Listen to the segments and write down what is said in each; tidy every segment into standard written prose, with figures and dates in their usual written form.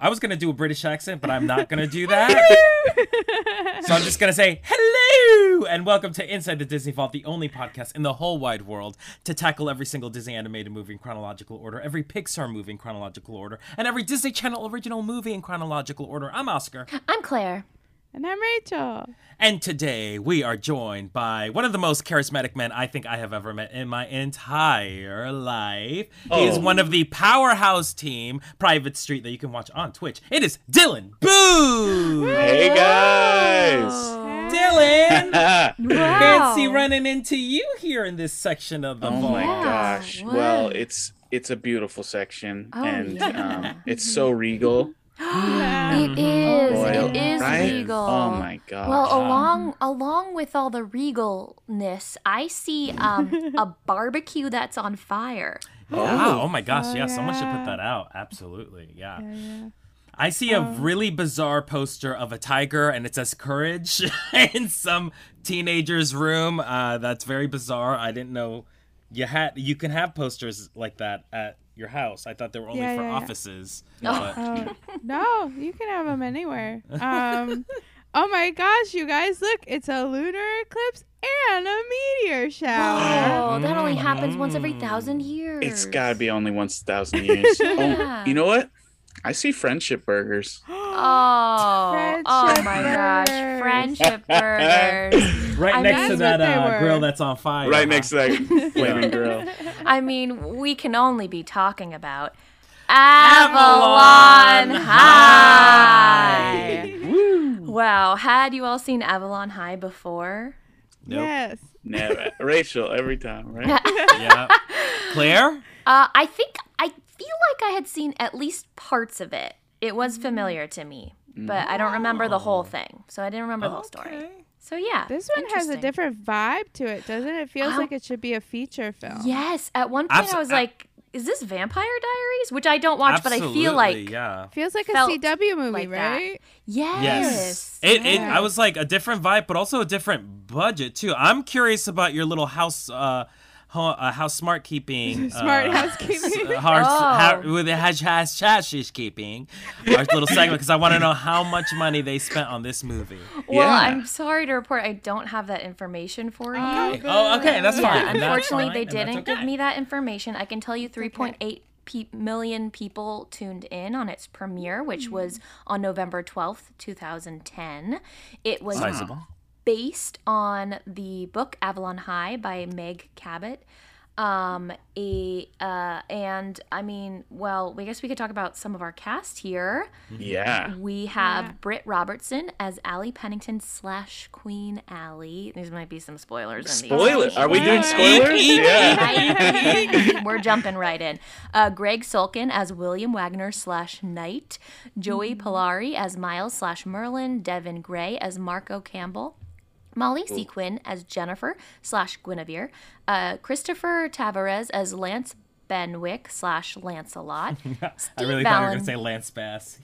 I was going to do a British accent, but I'm not going to do that. So I'm just going to say, hello, and welcome to Inside the Disney Vault, the only podcast in the whole wide world to tackle every single Disney animated movie in chronological order, every Pixar movie in chronological order, and every Disney Channel original movie in chronological order. I'm Oscar. I'm Claire. And I'm Rachel. And today we are joined by one of the most charismatic men I think I have ever met in my entire life. He is one of the powerhouse team, Private Street, that you can watch on Twitch. It is Dylan Boo! Hey guys! Dylan! Wow. Fancy running into you here in this section of the Oh vault. my Yeah. gosh. What? Well, it's a beautiful section, Oh, and yeah. it's so regal. It is. Boy, It is right? regal. Oh my gosh. Well, along with all the regalness, I see a barbecue that's on fire. Wow. Oh my gosh, yeah, someone should put yeah. that out. Absolutely, yeah. Yeah. I see a really bizarre poster of a tiger, and it says courage in some teenager's room. That's very bizarre. I didn't know you can have posters like that at your house. I thought they were only for offices. But Oh, no, you can have them anywhere. Oh my gosh, you guys, look, it's a lunar eclipse and a meteor shower. Oh, that only happens once every 1,000 years. It's gotta be only once 1,000 years. Yeah. Oh, you know what? I see friendship burgers. Oh Friendship my gosh, burgers. friendship burgers. right I next to mean- that That's what they were. grill that's on fire. Right next to that flaming grill. I mean, we can only be talking about Avalon Avalon High. High. Wow, had you all seen Avalon High before? Nope. Yes. Never. Rachel, every time, right? Yeah. Claire? I feel like I had seen at least parts of it. It was familiar to me, but I don't remember the whole thing. So I didn't remember the whole story. Okay. So yeah. This one has a interesting. different vibe to it, doesn't it? It feels like it should be a feature film. Yes, at one point I was like, is this Vampire Diaries? Which I don't watch, but I feel Absolutely, like yeah. Feels like a Felt CW movie, like that. right? yes. I was like a different vibe, but also a different budget too. I'm curious about your little house smart keeping. Smart housekeeping. With the hash keeping. Our little segment, because I want to know how much money they spent on this movie. Well, Yeah. I'm sorry to report I don't have that information for you. Oh, okay, that's fine. Yeah, That's unfortunately, fine, they and that's didn't okay. give me that information. I can tell you 3.8 million people tuned in on its premiere, which was on November 12th, 2010. It was Sizable. based on the book Avalon High by Meg Cabot. And I mean, well, I guess we could talk about some of our cast here. Yeah. We have Britt Robertson as Allie Pennington / Queen Allie. These might be some spoilers. In Spoiler. these. Are we doing spoilers? Yeah. We're jumping right in. Greg Sulkin as William Wagner / Knight. Joey Polari as Miles / Merlin. Devin Gray as Marco Campbell. Molly Sequin as Jennifer / Guinevere. Christopher Tavares as Lance Benwick / Lancelot. I really thought you were going to say Lance Bass.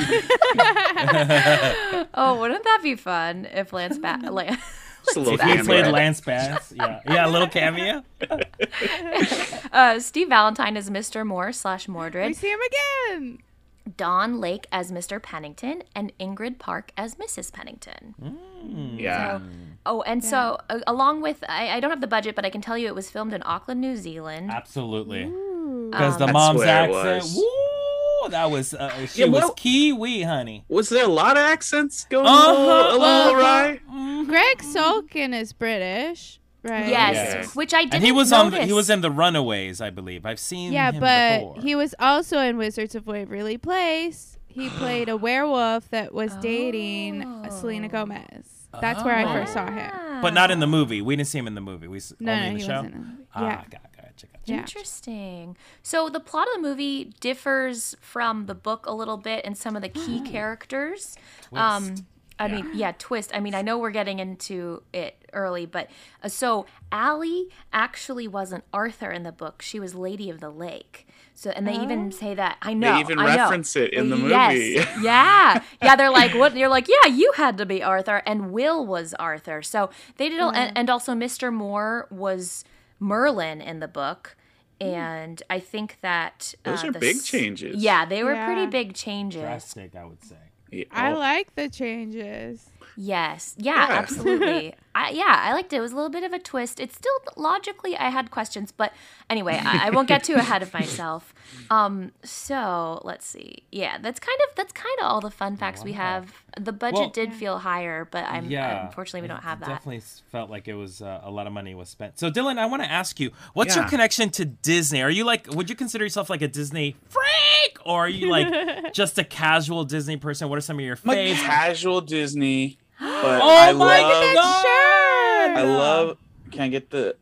Oh, wouldn't that be fun if Lance Just a little If you played cameo. Lance Bass, yeah, a little cameo. Steve Valentine as Mr. Moore / We Mordred. see him again. Don Lake as Mr. Pennington, and Ingrid Park as Mrs. Pennington. Yeah. Oh, and so along with, I don't have the budget, but I can tell you it was filmed in Auckland, New Zealand. Absolutely. Because the That's mom's where it accent, was. woo, that was, she Yeah, was well- Kiwi, honey. Was there a lot of accents going Uh-huh, a little awry? Greg Sulkin is British, right? Yes, Yes. which I didn't And he was notice. he was in the Runaways, I believe. I've seen Yeah, him but before. he was also in Wizards of Waverly Place. He played a werewolf that was dating Selena Gomez. That's where I first saw him. But not in the movie. We didn't see him in the movie. No, only no, in the he show. wasn't in the movie. Ah, Yeah. gotcha. Yeah. Interesting. So the plot of the movie differs from the book a little bit in some of the key characters. Twist. I mean, twist. I mean, I know we're getting into it early, but so Allie actually wasn't Arthur in the book. She was Lady of the Lake. So, and they even say that. I know. They even I know. reference it in the Yes. movie. Yeah. They're like, what? You're like, yeah, you had to be Arthur, and Will was Arthur. So they did, and also Mr. Moore was Merlin in the book. And I think that Those are big changes. Yeah, they were Yeah. pretty big changes. Drastic, I would say. Yeah. I Oh, like the changes. Yes. Yeah, Yeah. absolutely. I liked it. It was a little bit of a twist. It's still logically I had questions, but anyway, I won't get too ahead of myself. So let's see. Yeah, that's kind of all the fun facts we have. The budget Well- did feel higher, but unfortunately we don't have that. Definitely felt like it was a lot of money was spent. So Dylan, I want to ask you, what's your Yeah. connection to Disney? Are you would you consider yourself like a Disney freak, or are you like just a casual Disney person? What are some of your I'm a faves? casual Disney, but Oh I my love. God! Sure. I love. Can I get the?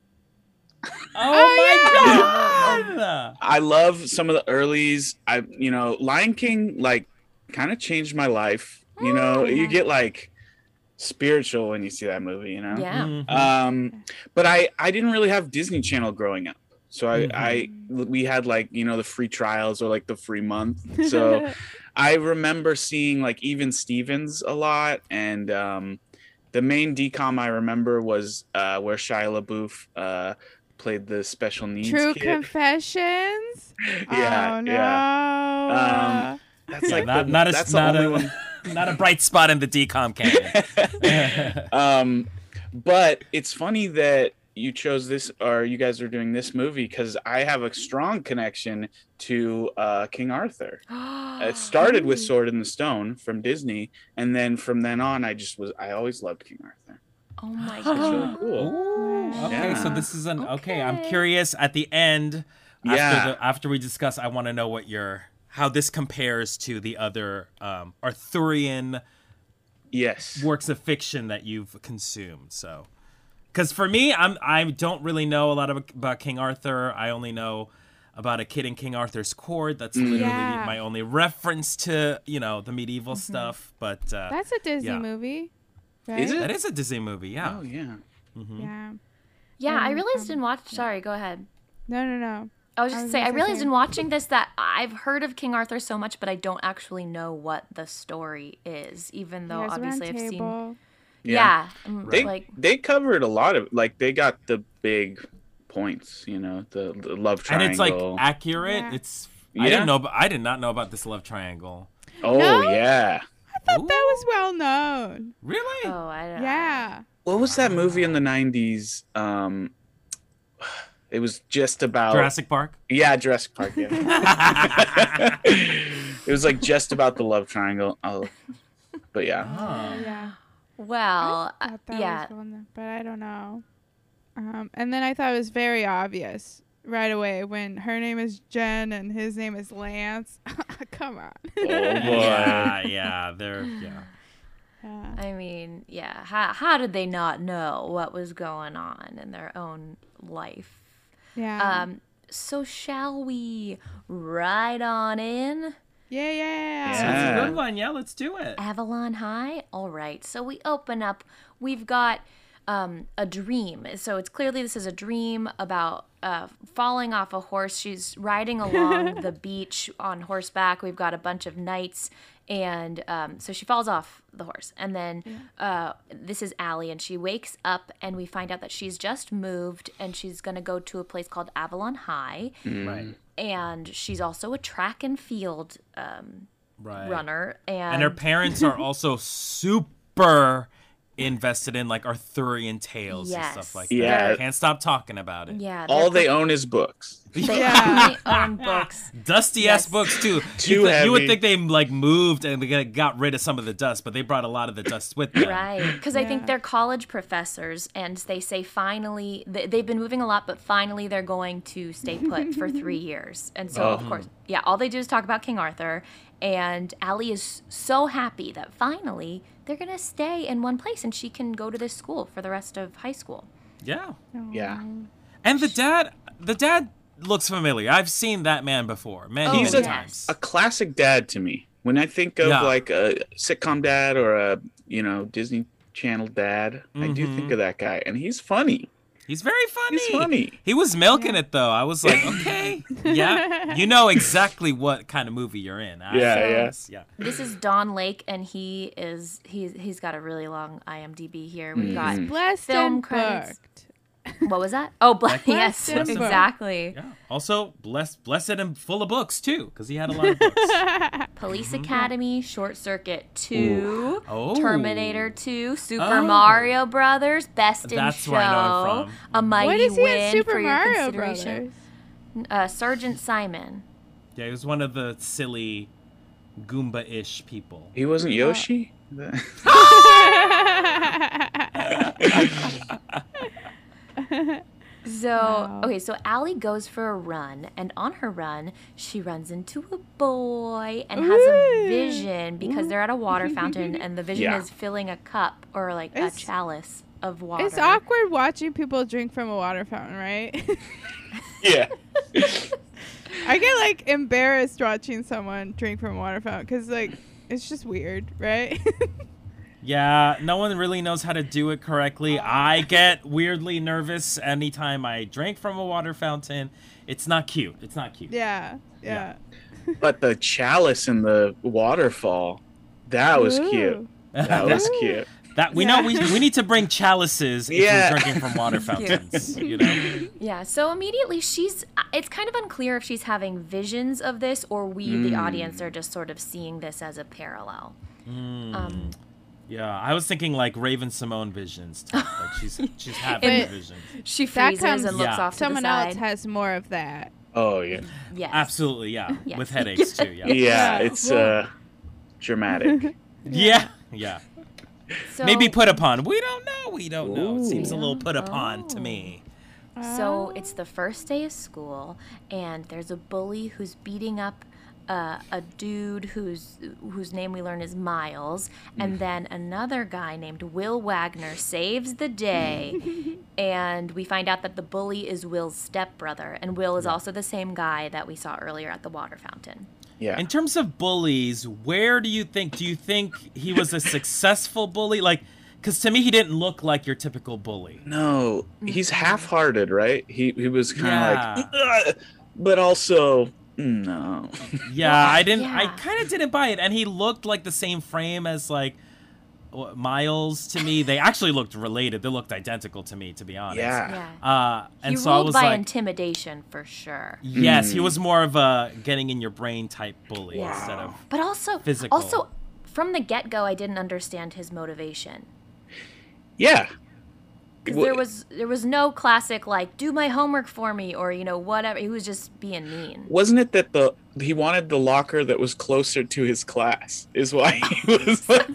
Oh my God! I love some of the earlies. Lion King kind of changed my life. You get spiritual when you see that movie. Yeah. Mhm. But I didn't really have Disney Channel growing up, so we had the free trials or the free month. So I remember seeing Even Stevens a lot, and the main DCOM I remember was where Shia LaBeouf played the special needs True kid. Confessions. Yeah, Oh no. yeah. That's Yeah, that's the only one. not a bright spot in the DCOM canon. But it's funny that you chose this, or you guys are doing this movie, because I have a strong connection to King Arthur. It started with Sword in the Stone from Disney, and then from then on, I always loved King Arthur. Oh my It's really god. cool. Ooh, okay, so Yeah. this is I'm Okay. curious at the end. Yeah. After we discuss, I want to know how this compares to the other Arthurian Yes. works of fiction that you've consumed. So, because for me, I don't really know a lot about King Arthur. I only know about a kid in King Arthur's court. That's literally Yeah. my only reference to the medieval stuff. But That's a Disney yeah. movie. Right? Is it? that is a Disney movie. Yeah. Oh yeah. Yeah. Yeah, I realized in sorry, go ahead. No. I was just was saying, I gonna say realized same. in watching this that I've heard of King Arthur so much, but I don't actually know what the story is, even though There's a obviously round I've seen. table. Yeah, They covered a lot of they got the big points. The love And triangle. it's accurate. Yeah. It's Yeah. I did not know about this love triangle. Oh No? yeah. I thought that was well known. Really? oh, I don't. Yeah. What was that movie in the 90s? It was just about Jurassic Park. Yeah, Jurassic Park. Yeah. It was just about the love triangle. But yeah. Oh. Yeah. Well, I thought that yeah. was well known, but I don't know. And then I thought it was very obvious right away when her name is Jen and his name is Lance. Come on. Oh boy. Yeah, they're Yeah. I mean, yeah. How did they not know what was going on in their own life? Yeah. So shall we ride on in? Yeah. That's Yeah. a good one. Yeah, let's do it. Avalon High? All right. So we open up. We've got a dream. So it's clearly this is a dream about falling off a horse. She's riding along the beach on horseback. We've got a bunch of knights. And so she falls off the horse. And then this is Allie. And she wakes up and we find out that she's just moved and she's going to go to a place called Avalon High. Right. And she's also a track and field Right. runner. And her parents are also super invested in Arthurian tales and Yes. stuff like Yeah. that. Can't stop talking about it. Yeah. All they're they own is books. They Yeah. only own books. Dusty ass Yes. books too. Too You would heavy. think they moved and they got rid of some of the dust, but they brought a lot of the dust with them. Right. Because I think Yeah. they're college professors and they say finally, they've been moving a lot, but finally they're going to stay put for 3 years. And so, of course, yeah, all they do is talk about King Arthur. And Allie is so happy that finally they're going to stay in one place and she can go to this school for the rest of high school. Yeah. Yeah. And the dad looks familiar. I've seen that man before many, He's many yes. times. A classic dad to me. When I think of Yeah. a sitcom dad or a Disney Channel dad, I do think of that guy, and he's funny. He's very funny. He's funny. He was milking it though. I was like, okay, yeah, you know exactly what kind of movie you're in. Yeah. This is Don Lake, and he's got a really long IMDb here. We've got Blessed film and credits. booked. What was that? Oh, yes, Blessed and exactly. Yeah. Also, blessed and full of books too, because he had a lot of books. Police Academy, Short Circuit 2, Oh. Terminator 2, Super Oh. Mario Brothers, Best in That's Show, where I know it from. A Mighty What is he in Win Super for your Mario consideration. Brothers? Sergeant Simon. Yeah, he was one of the silly Goomba-ish people. He wasn't Yoshi? So, Wow. okay, so Allie goes for a run, and on her run, she runs into a boy and has a Ooh. vision because they're at a water fountain, and the vision Yeah. is filling a cup or like a It's- chalice of water. It's awkward watching people drink from a water fountain, right? Yeah. I get like embarrassed watching someone drink from a water fountain because like it's just weird, right? Yeah, no one really knows how to do it correctly. I get weirdly nervous anytime I drink from a water fountain. It's not cute. It's not cute. yeah. But the chalice in the waterfall, that was Ooh. cute. That was cute. That we Yeah. know we need to bring chalices if Yeah. we're drinking from water fountains. You know? Yeah, so immediately it's kind of unclear if she's having visions of this or we, the audience, are just sort of seeing this as a parallel. Yeah, I was thinking like Raven Simone visions. Type. Like she's having But- a vision. She That freezes comes- and looks Yeah. off to Someone the side. else has more of that. Oh, yeah. Yes. Absolutely, yeah. Yes. With headaches too. Yeah. Yeah, it's dramatic. Yeah. Yeah. So, Maybe put upon. We don't know. We don't know. It seems a Ooh. little put upon to me. So it's the first day of school, and there's a bully who's beating up a dude whose name we learn is Miles, and then another guy named Will Wagner saves the day, and we find out that the bully is Will's stepbrother, and Will is also the same guy that we saw earlier at the water fountain. Yeah. In terms of bullies, where do you think he was a successful bully? Like, because to me, he didn't look like your typical bully. No, he's half-hearted, right? He was kind of Yeah. like, "Ugh," but also no. Yeah, I didn't. Yeah. I kind of didn't buy it, and he looked like the same frame as like Miles to me. They actually looked related. They looked identical to me, to be honest. Yeah. Yeah. And He so I ruled was by like, intimidation for sure. yes, he was more of a getting in your brain type bully instead of. But also, Physical. from the get-go, I didn't understand his motivation. Yeah. Because there was no classic like do my homework for me or whatever. He was just being mean. Wasn't it that he wanted the locker that was closer to his class? Is why he was like,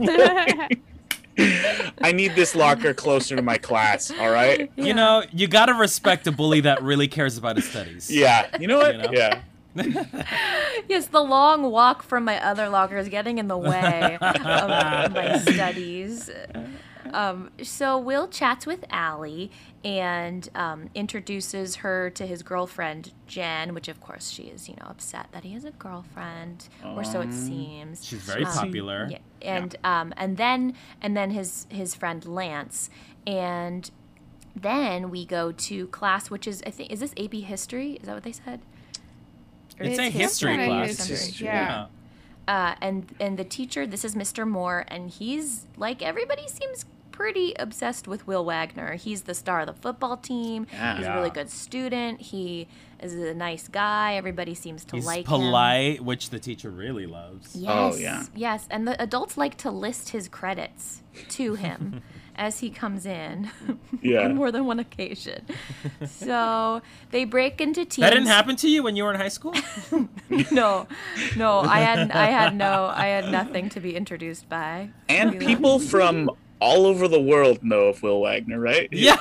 I need this locker closer to my class. All right. You know, you gotta respect a bully that really cares about his studies. Yeah. You know what? You know? Yeah. Yes, the long walk from my other locker is getting in the way of my studies. So Will chats with Allie and introduces her to his girlfriend Jen, which of course she is, upset that he has a girlfriend, or so it seems. She's very popular. Yeah, and then his friend Lance, and then we go to class, which is is this AP History? Is that what they said? Or It's is a it history kinda class. history, Yeah. yeah. and the teacher, this is Mr. Moore, and he's like everybody seems pretty obsessed with Will Wagner. He's the star of the football team. Yeah. He's a really good student. He is a nice guy. Everybody seems to He's like him. polite, which the teacher really loves. Yes, Oh, yeah. yes, and the adults like to list his credits to him as he comes in Yeah. on more than one occasion. So they break into teams. That didn't happen to you when you were in high school? No, I had nothing to be introduced by. And people from all over the world know of Will Wagner, right? Yeah.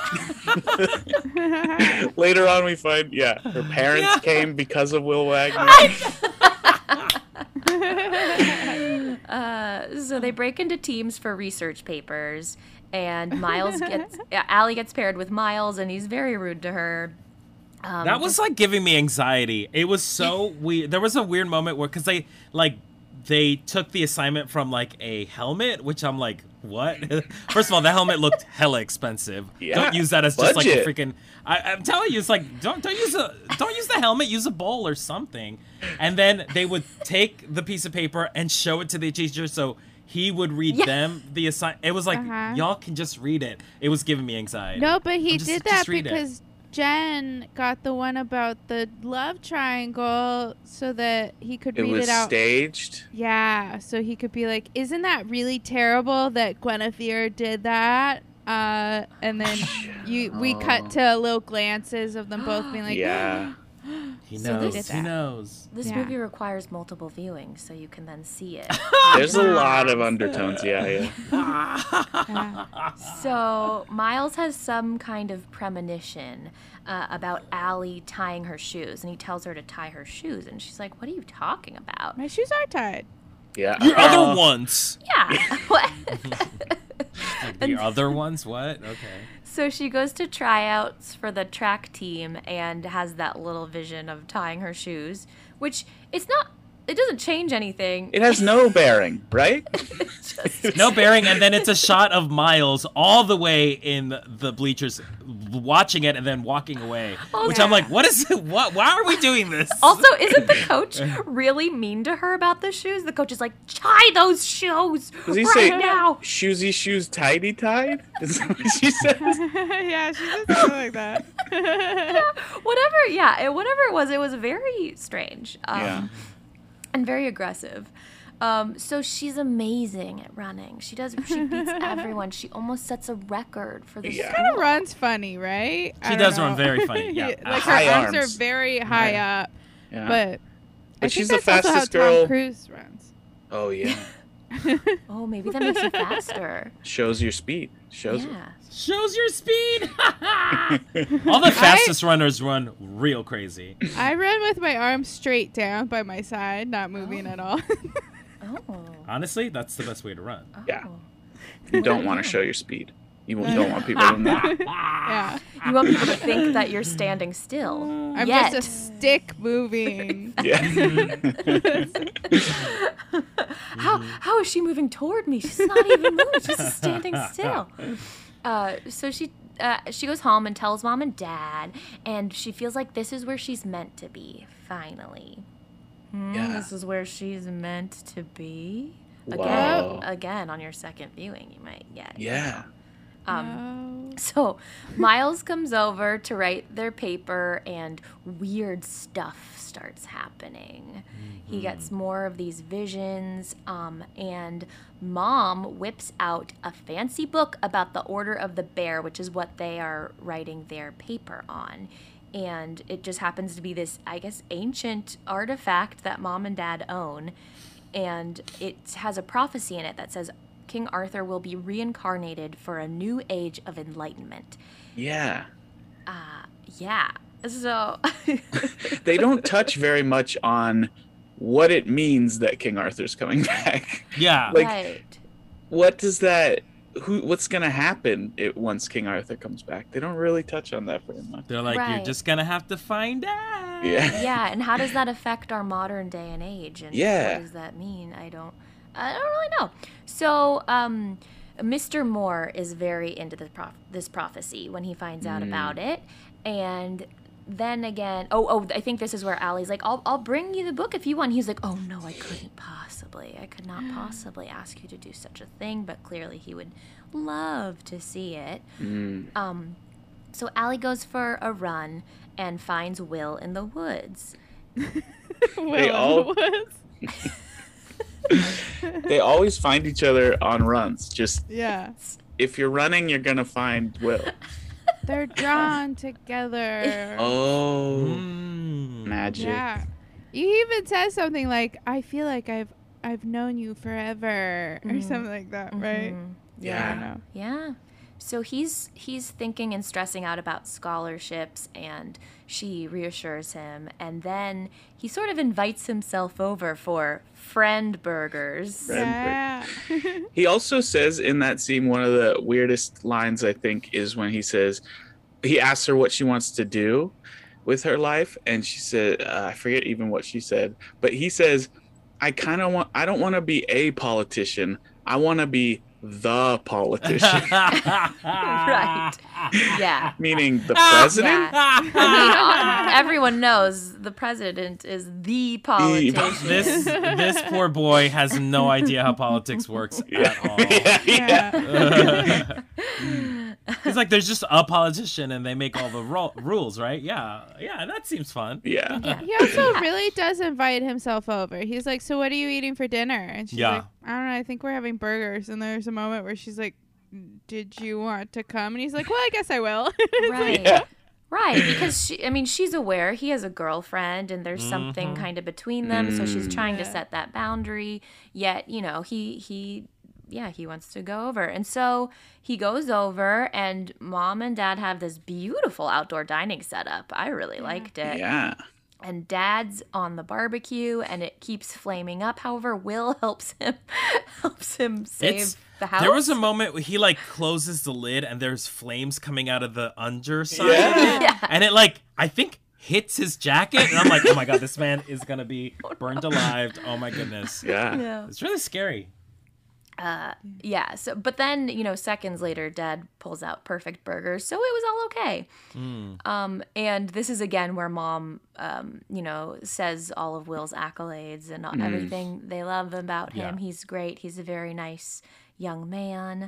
Later on, we find, her parents came because of Will Wagner. So they break into teams for research papers, and Allie gets paired with Miles, and he's very rude to her. That was like giving me anxiety. It was so weird. There was a weird moment where, because they took the assignment from like a helmet, which I'm like, what? First of all, the helmet looked hella expensive. Yeah, Don't use that as just like a budget. freaking. I'm telling you, it's like don't use the helmet. Use a bowl or something. And then they would take the piece of paper and show it to the teacher so he would read Yeah. them the assign. It was like Uh-huh. y'all can just read it. It was giving me anxiety. No, but he Just- did just that read it. because Jen got the one about the love triangle so that he could It read was it out. staged. Yeah, so he could be like, "Isn't that really terrible that Guinevere did that?" And then we cut to little glances of them both being like, Yeah. He So knows. this- He knows. This Yeah. movie requires multiple viewings, so you can then see it. There's a lot of undertones. Yeah. Yeah. So Miles has some kind of premonition about Allie tying her shoes, and he tells her to tie her shoes, and she's like, "What are you talking about?" "My shoes are tied." Yeah. Your other ones. Yeah. What? Like the other ones? What? Okay. So she goes to tryouts for the track team and has that little vision of tying her shoes, which it doesn't change anything. It has no bearing, right? No bearing, and then it's a shot of Miles all the way in the bleachers watching it and then walking away. Which I'm like, what is it? What? Why are we doing this? Also, isn't the coach really mean to her about the shoes? The coach is like, tie those shoes Does he right say now. shoesy shoes tidy tied? Is that what she says? Yeah, she said something like that. Whatever it was very strange. Yeah. And very aggressive. So she's amazing at running. She beats everyone. She almost sets a record for the Yeah. Kind of school. runs funny, right? I She don't does know. run very funny, yeah. Like her High arms arms. are very high up, Yeah. but I think she's the that's also fastest how girl. Tom Cruise runs. Oh yeah. Oh, maybe that makes you faster. Shows your speed. Shows it. Yeah. Shows your speed. All the fastest runners run real crazy. I run with my arms straight down by my side, not moving at all. Oh. Honestly, that's the best way to run. Yeah. Oh. You don't want to show your speed. You don't want people to know. Yeah, You want people to think that you're standing still. I'm Yet. just a stick moving. Yeah. How is she moving toward me? She's not even moving. She's just standing still. So she goes home and tells mom and dad, and she feels like this is where she's meant to be. Finally, Yeah. this is where she's meant to be. Wow. Again, on your second viewing, you might get. Yeah. So Miles comes over to write their paper, and weird stuff starts happening. He gets more of these visions, and Mom whips out a fancy book about the Order of the Bear, which is what they are writing their paper on. And it just happens to be this, I guess, ancient artifact that Mom and Dad own. And it has a prophecy in it that says King Arthur will be reincarnated for a new age of enlightenment. Yeah. Yeah. So They don't touch very much on what it means that King Arthur's coming back. Yeah. Like, right. what does that what's gonna happen once King Arthur comes back? They don't really touch on that very much. They're like, you're Right. just gonna have to find out. Yeah. Yeah, and how does that affect our modern day and age? And Yeah. what does that mean? I don't really know. So, Mr. Moore is very into this prophecy when he finds out about it, and then again, I think this is where Allie's like, I'll bring you the book if you want. He's like, oh no, I could not possibly ask you to do such a thing, but clearly he would love to see it. So Allie goes for a run and finds Will in the woods. They always find each other on runs. Just Yeah. if you're running, you're gonna find Will. They're drawn together. Oh, Mm. magic. Yeah. He even says something like, I feel like I've known you forever or something like that, right? Yeah. I don't know. Yeah. So he's thinking and stressing out about scholarships, and she reassures him, and then he sort of invites himself over for friend burgers. Yeah. He also says in that scene, one of the weirdest lines, I think, is when he asks her what she wants to do with her life. And she said, I forget even what she said, but he says, I don't want to be a politician. I want to be the politician, Right. Yeah. meaning the president. Yeah. I mean, everyone knows the president is the politician. This poor boy has no idea how politics works at all. Yeah. He's like, there's just a politician and they make all the rules, right? Yeah, that seems fun. Yeah. He also really does invite himself over. He's like, so what are you eating for dinner? And she's like, I don't know, I think we're having burgers. And there's a moment where she's like, did you want to come? And he's like, well, I guess I will. Right. Yeah. Right, because she's aware he has a girlfriend and there's something kind of between them, so she's trying to set that boundary. Yet, he wants to go over. And so he goes over and mom and dad have this beautiful outdoor dining setup. I really liked it. Yeah. And dad's on the barbecue and it keeps flaming up. However, Will helps him save the house. There was a moment where he like closes the lid and there's flames coming out of the underside of it. Yeah. And it I think hits his jacket. And I'm like, oh my God, this man is going to be burned alive. Oh my goodness. Yeah. Yeah. It's really scary. Yeah. So, but then, seconds later, Dad pulls out perfect burgers, so it was all okay. And this is again where Mom, says all of Will's accolades and everything they love about him. Yeah. He's great. He's a very nice young man.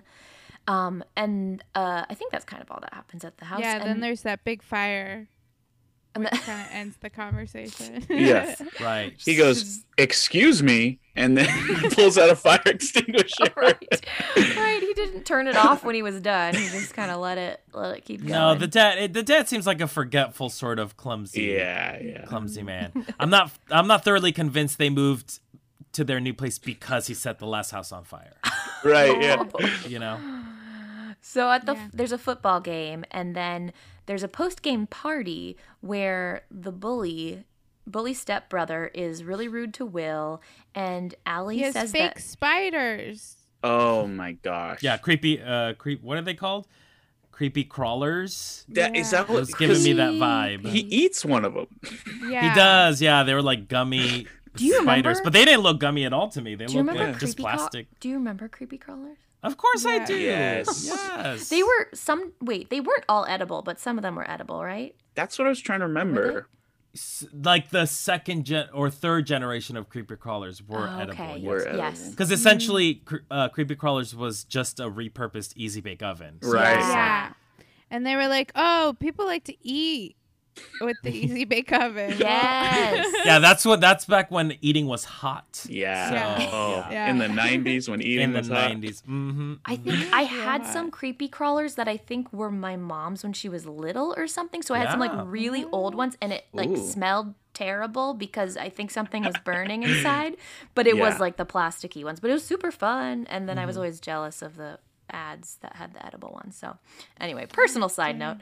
And I think that's kind of all that happens at the house. Yeah, and then there's that big fire, and which kind of ends the conversation. Yeah. Right. He goes, excuse me, and then pulls out a fire extinguisher. Right. He didn't turn it off when he was done. He just kind of let it keep going. No, the dad seems like a forgetful sort of clumsy man. I'm not thoroughly convinced they moved to their new place because he set the last house on fire. Right, yeah. So there's a football game, and then there's a post-game party where the bully stepbrother is really rude to Will, and Allie He has says fake that Oh spiders. my gosh. Yeah, creepy. What are they called? Creepy crawlers. Is that It what? was giving me that 'cause vibe. He eats one of them. Yeah. He does. Yeah, they were like gummy Do you spiders, remember? but they didn't look gummy at all to me. They Do you looked remember like just plastic. Do you remember creepy crawlers? Of course I Yeah. do. Yes. Yes. They weren't all edible, but some of them were edible, right? That's what I was trying to remember. like the second or third generation of creepy crawlers were Oh, edible. okay. Were Yes. edible. Because essentially, creepy crawlers was just a repurposed easy bake oven. So- Right. Yeah. And they were like, oh, people like to eat with the Easy Bake Oven. Yes. Yeah, that's back when eating was hot. Yeah. Yeah. Oh, Yeah. in the 90s when eating In the was hot. 90s. Mm-hmm. I think I had Yeah. some creepy crawlers that I think were my mom's when she was little or something. So I had some like Yeah. really old ones, and it like Ooh. smelled terrible because I think something was burning inside. But it was Yeah. like the plasticky ones. But it was super fun. And then I was always jealous of the ads that had the edible ones. So anyway, personal side note.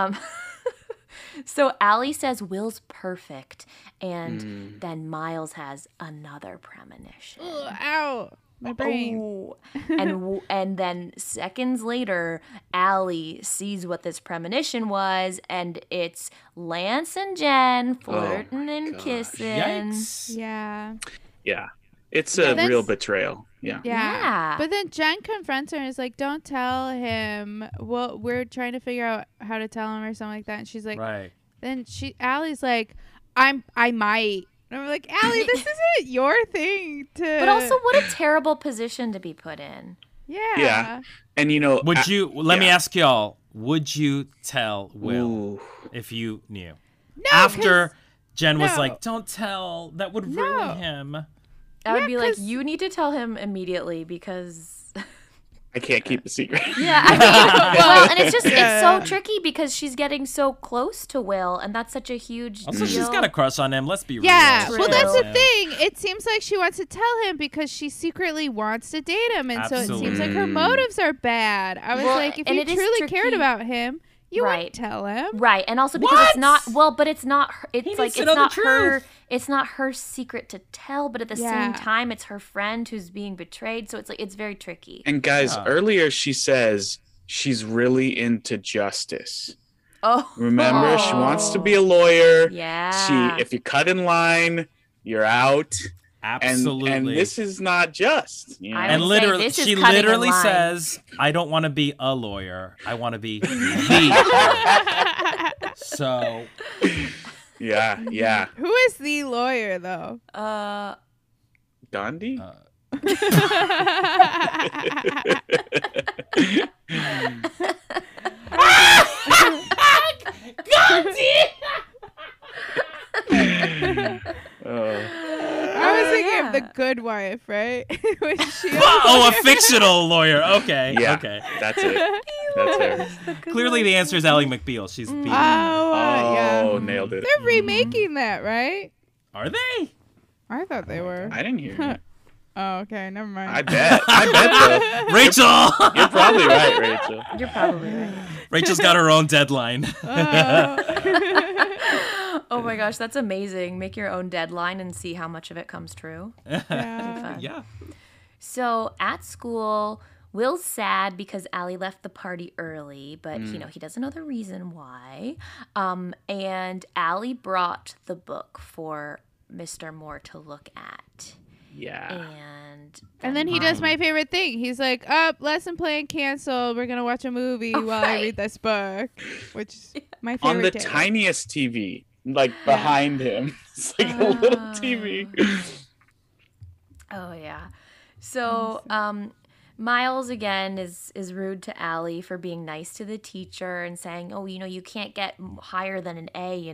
So Allie says Will's perfect, and then Miles has another premonition. Ugh, ow. My brain. Oh. And then seconds later, Allie sees what this premonition was, and it's Lance and Jen flirting and gosh. kissing. Yikes. Yeah. Yeah. It's a that's- real betrayal. Yeah. Yeah. But then Jen confronts her and is like, don't tell him. Well, we're trying to figure out how to tell him or something like that. And she's like, Right. then Allie's like, I might. And I'm like, Allie, this isn't your thing to. But also, what a terrible position to be put in. Yeah. Yeah. And you know, Would you, let me yeah. ask y'all, would you tell Will Ooh. if you knew? No, After Jen was no. like, don't tell, that would ruin No. him. I would Yeah, be like, 'cause- you need to tell him immediately because. I can't keep a secret. Yeah, I mean, well, and it's Yeah. so tricky because she's getting so close to Will, and that's such a huge Also, deal. she's got a crush on him. Let's be Yeah. real. Well, that's the Yeah. thing. It seems like she wants to tell him because she secretly wants to date him. And so it seems like her Absolutely. motives are bad. I was Well, like, if and you it is truly tricky. cared about him, you Right. wouldn't tell him. Right, and also because it's What? not but it's not her, He it's needs like to it's know the not her truth. it's not her secret to tell, but at the Yeah. same time it's her friend who's being betrayed, so it's like it's very tricky. And guys, Yeah. earlier she says she's really into justice. Oh. Remember, she wants to be a lawyer. Yeah. If you cut in line, you're out. Absolutely. And this is not just. You know? I And would say literally, this is she cutting in literally line. says, "I don't want to be a lawyer. I want to be the." So, Yeah. Who is the lawyer though? Gandhi? I was thinking of the Good Wife, right? Was she a fictional lawyer. Okay. Yeah. Okay. That's it. That's her. Clearly, the answer is Ally McBeal. She's beating. yeah. Oh, nailed it. They're remaking that, right? Are they? I thought they were. I didn't hear it. Oh, okay, never mind. I bet so. Rachel. You're probably right, Rachel. You're probably right. Rachel's got her own deadline. Oh my gosh, that's amazing. Make your own deadline and see how much of it comes true. Yeah. Yeah. So at school, Will's sad because Allie left the party early, but he doesn't know the reason why. And Allie brought the book for Mr. Moore to look at. Yeah. And then he does my favorite thing. He's like, lesson plan canceled. We're going to watch a movie while I read this book, which is my favorite On the day. tiniest TV, like behind him. It's like a little TV. Oh yeah. So Miles again is rude to Allie for being nice to the teacher and saying, "Oh, you can't get higher than an A,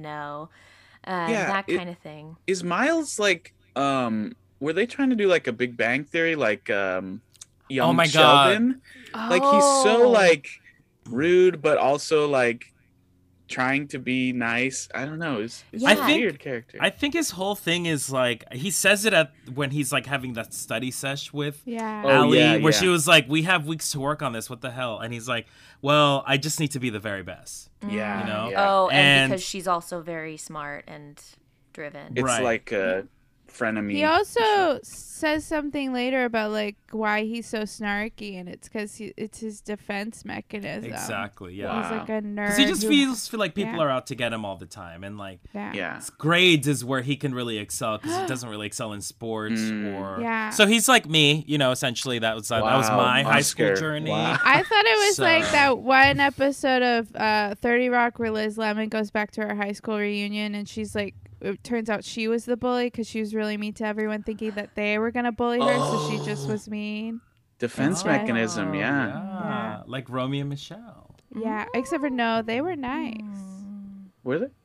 that kind of thing." Is Miles like were they trying to do like a Big Bang Theory, like young my God. Sheldon? Like he's so like rude, but also like trying to be nice. I don't know. It's Yeah. a weird character. I think his whole thing is like he says it when he's like having that study sesh with Yeah. Oh, Allie, yeah, where yeah. she was like, "We have weeks to work on this. What the hell?" And he's like, "Well, I just need to be the very best." yeah, You know? yeah. Oh, and And- because she's also very smart and driven. It's Right. like a frenemy. He also says something later about like why he's so snarky, and it's because it's his defense mechanism. Exactly. Yeah. Wow. He's like a nerd. Because he just who- feel like people Yeah. are out to get him all the time, and like Yeah. grades is where he can really excel because he doesn't really excel in sports or. Yeah. So he's like me, essentially that was Wow, my high school Oscar. journey. Wow. I thought it was So- like that one episode of 30 Rock where Liz Lemon goes back to her high school reunion, and she's like, it turns out she was the bully because she was really mean to everyone, thinking that they were gonna bully her, so she just was mean. Defense Oh. mechanism, yeah. Yeah. Like Romeo and Michelle. Yeah, except for no, they were nice. Were they?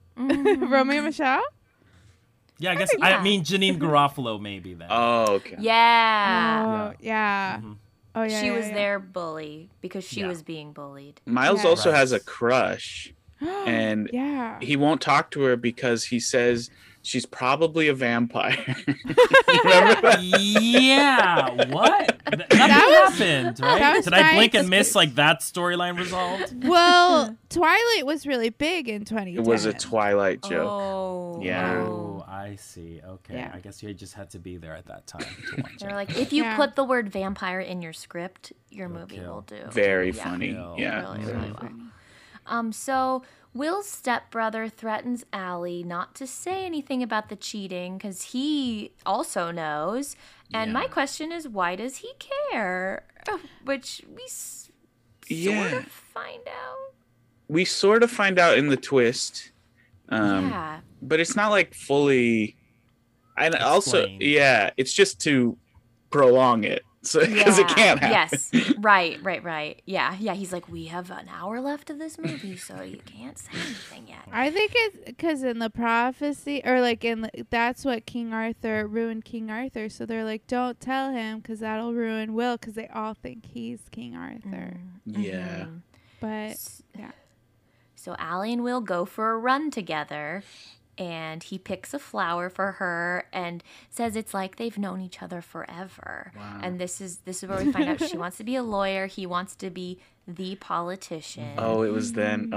Romeo and Michelle? Yeah, I guess Yeah. I mean Janine Garofalo maybe then. Oh, okay. Yeah. Oh, yeah. Mhm. Oh, yeah. She yeah, was yeah. their bully because she Yeah. was being bullied. Miles Yeah. also Right. has a crush, and Yeah. he won't talk to her because he says she's probably a vampire. Remember that? Yeah, what? Nothing was- happened, that right? was Did I blink nice. and miss like that storyline resolved? Well, Twilight was really big in 2010. It was a Twilight joke. Oh. Yeah. Oh, I see. Okay. Yeah. I guess you just had to be there at that time to watch They're it. like, if you Yeah. put the word vampire in your script, your movie kill. will do. Very Yeah. funny. Kill. Yeah. Really, very really funny. well. So Will's stepbrother threatens Allie not to say anything about the cheating because he also knows. And my question is, why does he care? Which we sort Yeah. of find out. We sort of find out in the twist, Yeah. but it's not like fully. And also, Explained. yeah, it's just to prolong it, so because it can't happen. Yes. Right. Yeah. He's like, we have an hour left of this movie, so you can't say anything yet. I think it's because in the prophecy, or like that's what King Arthur ruined King Arthur. So they're like, don't tell him because that'll ruin Will, because they all think he's King Arthur. Yeah. But yeah, So Allie and Will go for a run together, and he picks a flower for her and says it's like they've known each other forever. Wow. And this is where we find out she wants to be a lawyer. He wants to be the politician. Oh, it was then.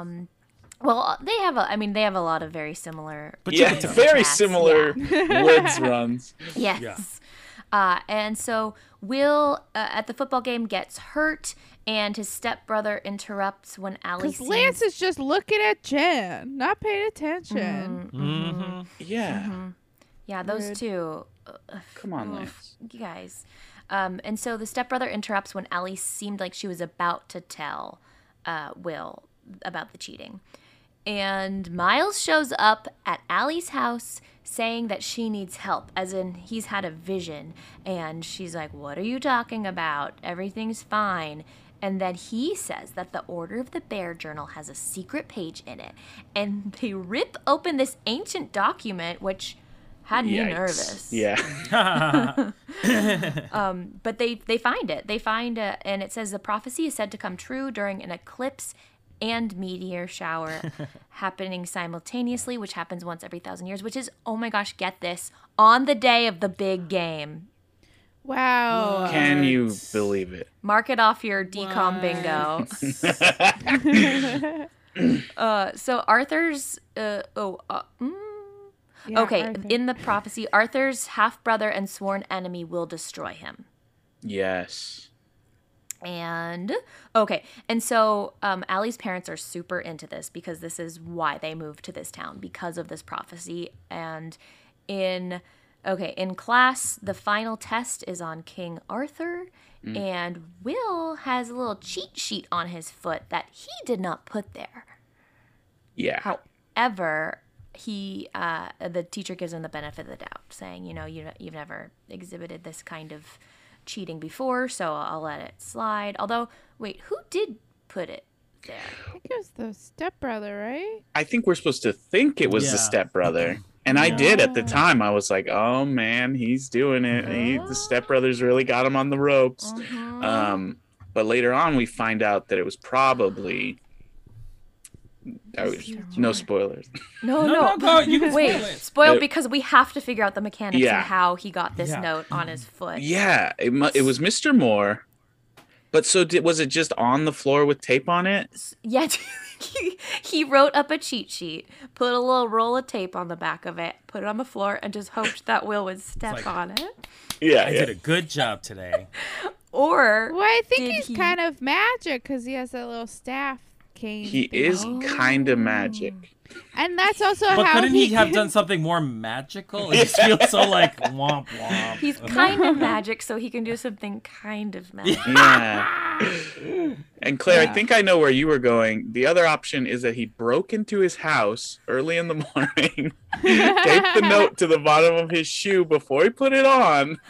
Well, they have a lot of very similar. Yeah, different very paths, similar yeah. woods runs. Yes. And so Will at the football game gets hurt, and his stepbrother interrupts when Allie because sees. Lance is just looking at Jen, not paying attention. Mm-hmm. Yeah. Yeah, those Rude. two. Come on, Ugh, Lance. you guys. And so the stepbrother interrupts when Allie seemed like she was about to tell Will about the cheating. And Miles shows up at Allie's house saying that she needs help, as in he's had a vision. And she's like, what are you talking about? Everything's fine. And then he says that the Order of the Bear Journal has a secret page in it. And they rip open this ancient document, which had me Yikes. nervous. Yeah. But they find it. They find and it says the prophecy is said to come true during an eclipse and meteor shower happening simultaneously, which happens once every 1,000 years, which is, oh my gosh, get this, on the day of the big game. Wow. Can you believe it? Mark it off your decom bingo. So Arthur's Yeah, okay, Arthur. in the prophecy, Arthur's half-brother and sworn enemy will destroy him. Yes. And okay, and so Allie's parents are super into this because this is why they moved to this town, because of this prophecy. And in class, the final test is on King Arthur, and Will has a little cheat sheet on his foot that he did not put there. Yeah. However, the teacher gives him the benefit of the doubt, saying, you've never exhibited this kind of cheating before, so I'll let it slide. Although, wait, who did put it there? I think it was the stepbrother, right? I think we're supposed to think it was the Yeah. stepbrother. And I did at the time. I was like, oh man, he's doing it. The stepbrothers really got him on the ropes. But later on, we find out that it was probably... no spoilers. No. You can Wait, spoil it. spoiled because we have to figure out the mechanics Yeah. and how he got this Yeah. note on his foot. Yeah, it was Mr. Moore. But so was it just on the floor with tape on it? Yeah, he wrote up a cheat sheet, put a little roll of tape on the back of it, put it on the floor, and just hoped that Will would step like- on it. Yeah, I did a good job today. Or Well, I think did he's he- kind of magic because he has that little staff cane. He thing. is kind of magic. And that's also But how couldn't he have done something more magical? It just feels so like womp womp. he's kind of magic, so he can do something kind of magic. Yeah. And Claire, I think I know where you were going. The other option is that he broke into his house early in the morning, taped the note to the bottom of his shoe before he put it on.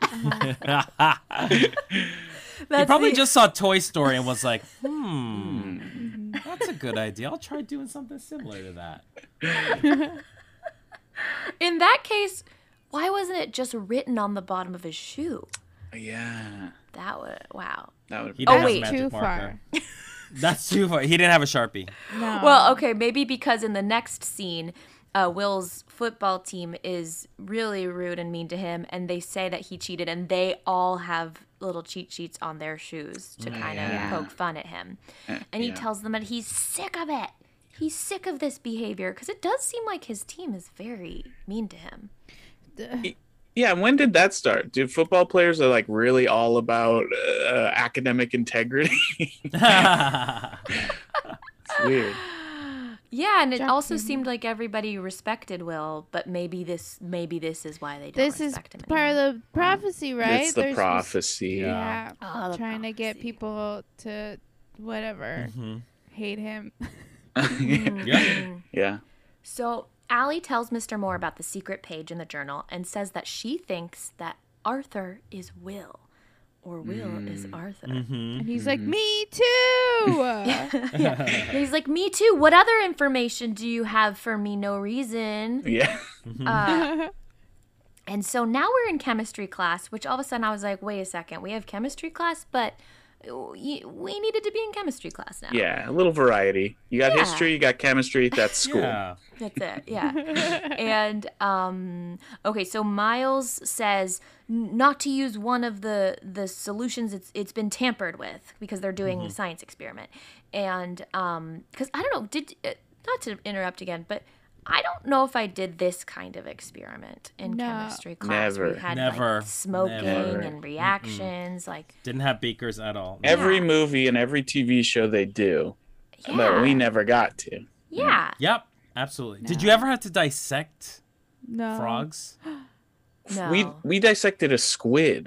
He probably just saw Toy Story and was like, that's a good idea. I'll try doing something similar to that. In that case, why wasn't it just written on the bottom of his shoe? Yeah. That would, wow. That would He be didn't have a wait. magic too marker. far. That's too far. He didn't have a Sharpie. No. Well, okay, maybe because in the next scene, Will's football team is really rude and mean to him, and they say that he cheated, and they all have little cheat sheets on their shoes to kind of Yeah. poke fun at him. And he Yeah. tells them that he's sick of it. He's sick of this behavior because it does seem like his team is very mean to him. Yeah, and when did that start? Do football players are like really all about academic integrity? It's weird. Yeah, and it also Shocking. seemed like everybody respected Will, but maybe this is why they don't This is respect him part anymore. of the prophecy, right? It's the They're supposed- prophecy. Yeah. Oh, the Trying to get prophecy. people to whatever hate him. Yeah. Yeah. So Allie tells Mr. Moore about the secret page in the journal and says that she thinks that Arthur is Will, or Will is Arthur. And he's like, me too. And he's like, me too. What other information do you have for me? No reason. Yeah. And so now we're in chemistry class, which all of a sudden I was like, wait a second, we have chemistry class, but we needed to be in chemistry class now. Yeah, a little variety. You got Yeah. history, you got chemistry, that's school. Yeah. That's it, yeah. And okay, so Miles says not to use one of the solutions it's been tampered with because they're doing a science experiment. And because I don't know, not to interrupt again, but I don't know if I did this kind of experiment in No. chemistry class. Never. We had Never. like smoking Never. and reactions, like Didn't have beakers at all. Every movie and every TV show they do, but yeah, we never got to. yeah. Yep. Absolutely. Did you ever have to dissect No. frogs? No. We dissected a squid.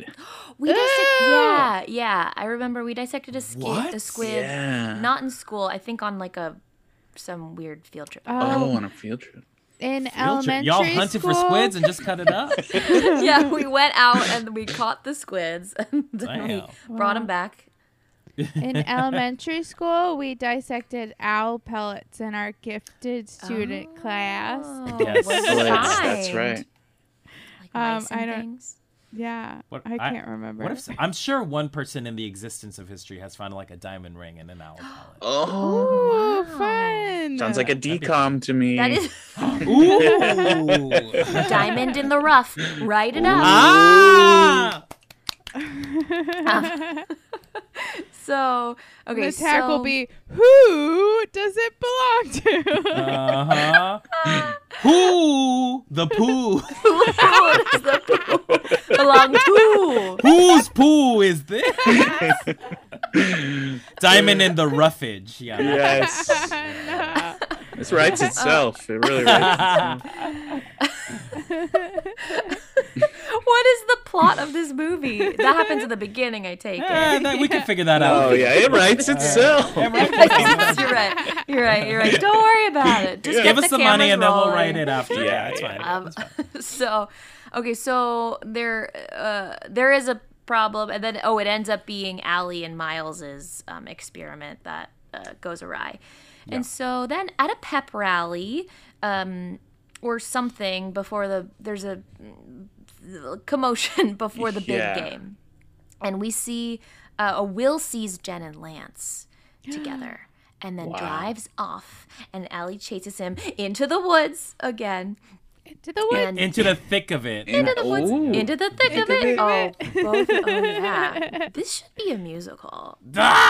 Yeah. I remember we dissected a What? squid. Yeah. Not in school. I think on like some weird field trip. On a field trip. In Field trip. elementary Y'all hunted school, for squids and just cut it up. Yeah, we went out and we caught the squids and then Damn. we brought them back. In elementary school, we dissected owl pellets in our gifted student class. Yes. What did you Pellets, find? that's right. Like mice and I don't- things? Yeah, I can't remember. What if I'm sure one person in the existence of history has found like a diamond ring in an owl pellet. Oh, Ooh, fun! sounds like a decom to me. That is Ooh. diamond in the rough. Write it up. Ah! So, okay, The tag so will be, who does it belong to? Uh-huh. Who the poo? who does the poo belong to? Whose poo is this? Diamond in the roughage. Yeah. Yes. No. This writes itself. It really writes itself. What is the plot of this movie? That happens at the beginning, I take it. We can figure that out. Oh yeah, it writes itself. You're right. Don't worry about it. Just Give get us the the money cameras and then we'll rolling. write it after. Yeah, It's yeah. fine. So there is a problem, and then it ends up being Allie and Miles's experiment that goes awry, and so then at a pep rally, or something before there's a commotion before the big game, and we see Will sees Jen and Lance together. And then drives off, and Allie chases him into the woods again. To the woods. And Into the thick of it. into the woods, Ooh. into the thick of it. Oh, yeah. This should be a musical.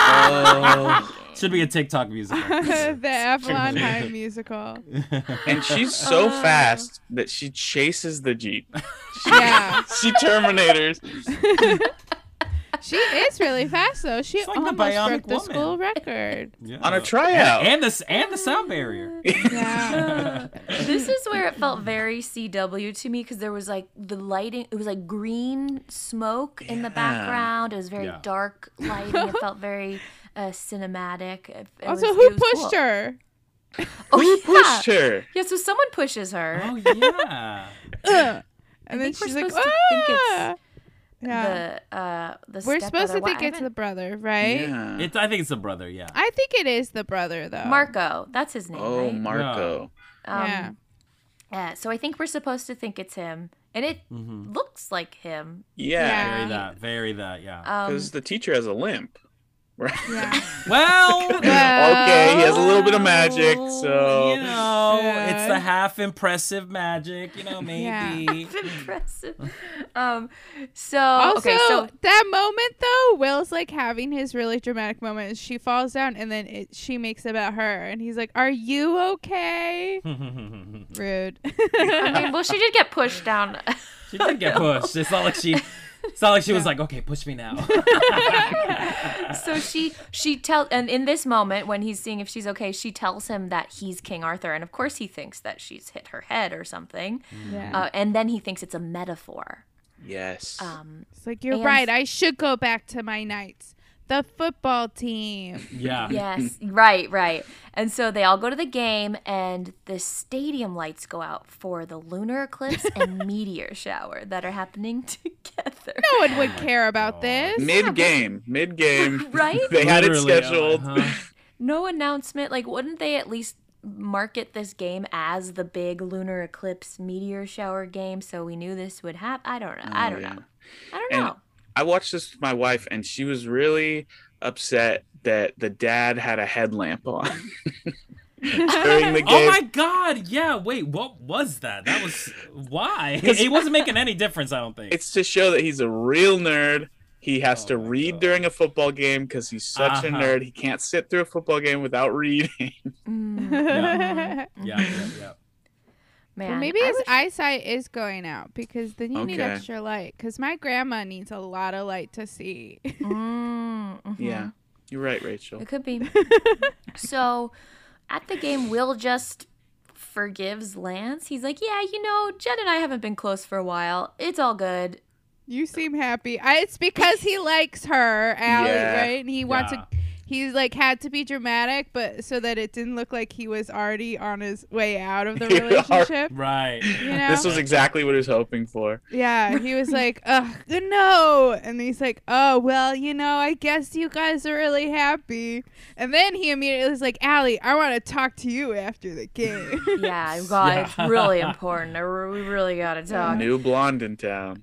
Oh. Should be a TikTok musical. The Avalon High musical. And she's so fast that she chases the Jeep. Yeah. She Terminators. She is really fast, though. She like the almost Bionic broke the Woman. school record. Yeah. On a tryout. And the sound barrier. Yeah. This is where it felt very CW to me because there was like the lighting. It was like green smoke in the background. It was very dark lighting. It felt very cinematic. Also, who pushed her? Oh, Who pushed her? Yeah, so someone pushes her. Oh yeah. And then think we're she's like, supposed to think it's "Ah!" Yeah. The We're supposed to stepbrother. think it's the brother, right? Yeah. I think it's the brother. Yeah. I think it is the brother, though. Marco. That's his name, Oh, right? Marco. Yeah. Yeah, so I think we're supposed to think it's him, and it looks like him. Yeah. Yeah. Very that. Yeah. Because the teacher has a limp. Right? Yeah. Well. Okay, he has a little bit of magic, so. You know, Yeah. it's the half impressive magic. You know, maybe. Impressive. So Also, okay, so that moment though, Will's like having his really dramatic moment. She falls down, and then she makes it about her, and he's like, "Are you okay?" Rude. I mean, well, she did get pushed down. She did get pushed. It's not like she was like, okay, push me now. So she tells, and in this moment when he's seeing if she's okay, she tells him that he's King Arthur, and of course he thinks that she's hit her head or something, Yeah. and then he thinks it's a metaphor. Yes. It's like, you're and- right. I should go back to my Knights, the football team. Yeah. Yes, right. And so they all go to the game, and the stadium lights go out for the lunar eclipse and meteor shower that are happening together. No one would care about this. Mid-game. Right? They had it Literally, scheduled. No announcement. Like, wouldn't they at least market this game as the big lunar eclipse meteor shower game so we knew this would happen? I don't know. I don't know. And I watched this with my wife, and she was really upset that the dad had a headlamp on during the game. Oh my God! Yeah. Wait. What was that? That was why? It wasn't making any difference. I don't think. It's to show that he's a real nerd. He has to read during a football game because he's such a nerd. He can't sit through a football game without reading. Yeah. Man, Well, maybe I his wish- eyesight is going out because then you need Okay. extra light. Because my grandma needs a lot of light to see. Yeah, you're right, Rachel. It could be. So, at the game, Will just forgives Lance. He's like, yeah, Jen and I haven't been close for a while. It's all good. You seem happy. It's because he likes her, Allie, Yeah. right? And he wants to. He's like had to be dramatic, but so that it didn't look like he was already on his way out of the relationship. Right. This was exactly what he was hoping for. Yeah, he was like, ugh, no. And he's like, oh, well, I guess you guys are really happy. And then he immediately was like, Allie, I want to talk to you after the game. Yeah, God, it's really important. We really got to talk. New blonde in town.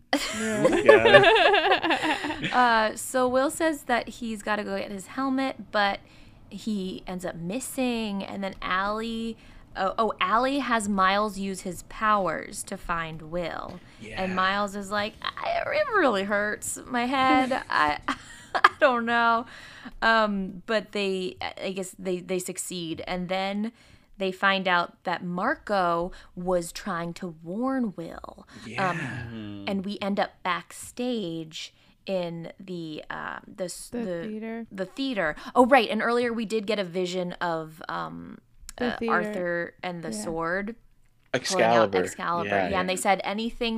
So Will says that he's got to go get his helmet, but he ends up missing. And then Allie has Miles use his powers to find Will. Yeah. And Miles is like, it really hurts my head. I don't know. But I guess they succeed. And then they find out that Marco was trying to warn Will. Yeah. And we end up backstage in the theater. The theater. Oh, right. And earlier we did get a vision of Arthur and the sword. Excalibur. Yeah, and they said anything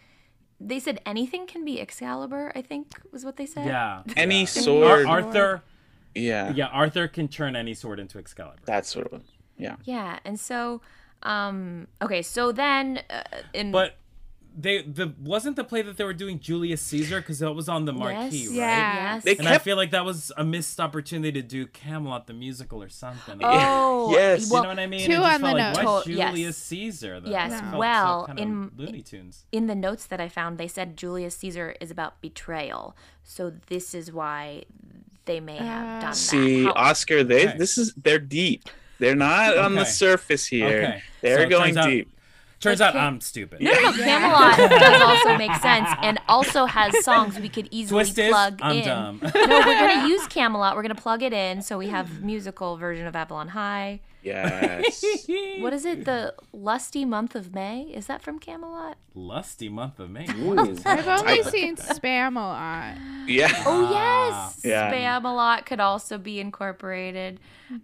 can be Excalibur, I think was what they said. Yeah. Any sword. Arthur. Yeah. Yeah, Arthur can turn any sword into Excalibur. That's what it was. Yeah. Yeah, and so okay, so then But wasn't the play that they were doing Julius Caesar, because that was on the marquee, right? Yeah. Yes. I feel like that was a missed opportunity to do Camelot the musical or something. Oh, yes. You know what I mean? Two It just on felt the like, note. why Yes. Julius Caesar? Though? Yes. That felt Well, kind in of Looney Tunes. In the notes that I found, they said Julius Caesar is about betrayal. So this is why they may have done See, that. Oscar, they're deep. They're not on the surface here. Okay. They're So it going turns out- deep. Turns out I'm stupid. No, Camelot does also make sense and also has songs we could easily Twist is, plug I'm in. dumb. No, we're going to use Camelot. We're going to plug it in so we have musical version of Avalon High. Yes. What is it? The Lusty Month of May? Is that from Camelot? Lusty month of May. I've only seen Spamalot. Yeah. Oh, yes. Yeah. Spamalot could also be incorporated.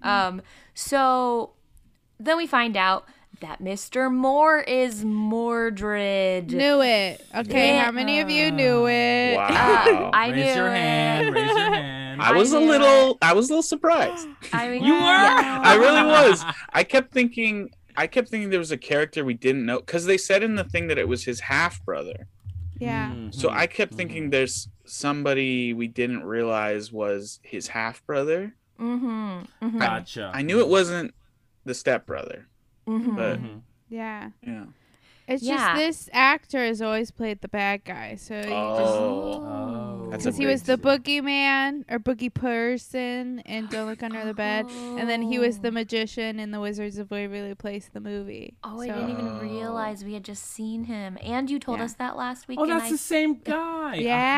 So then we find out that Mr. Moore is Mordred. Knew it. Okay, Yeah. how many of you knew it? Wow. I Raise knew your it. hand. Raise your hand. I was a little surprised. I mean, You were? yeah. I really was. I kept thinking there was a character we didn't know, because they said in the thing that it was his half brother. Yeah. So I kept thinking there's somebody we didn't realize was his half brother. Mm-hmm. Gotcha. I knew it wasn't the stepbrother, Mm-hmm. but Yeah. yeah. It's Yeah. just this actor has always played the bad guy. So you just Oh. That's a because he was big- the boogeyman or boogie person in Don't Look Under the Bed, and then he was the magician in the Wizards of Waverly Place, the movie. Oh, I So- didn't even realize we had just seen him. And you told Yeah. us that last week. Oh, and that's the same guy.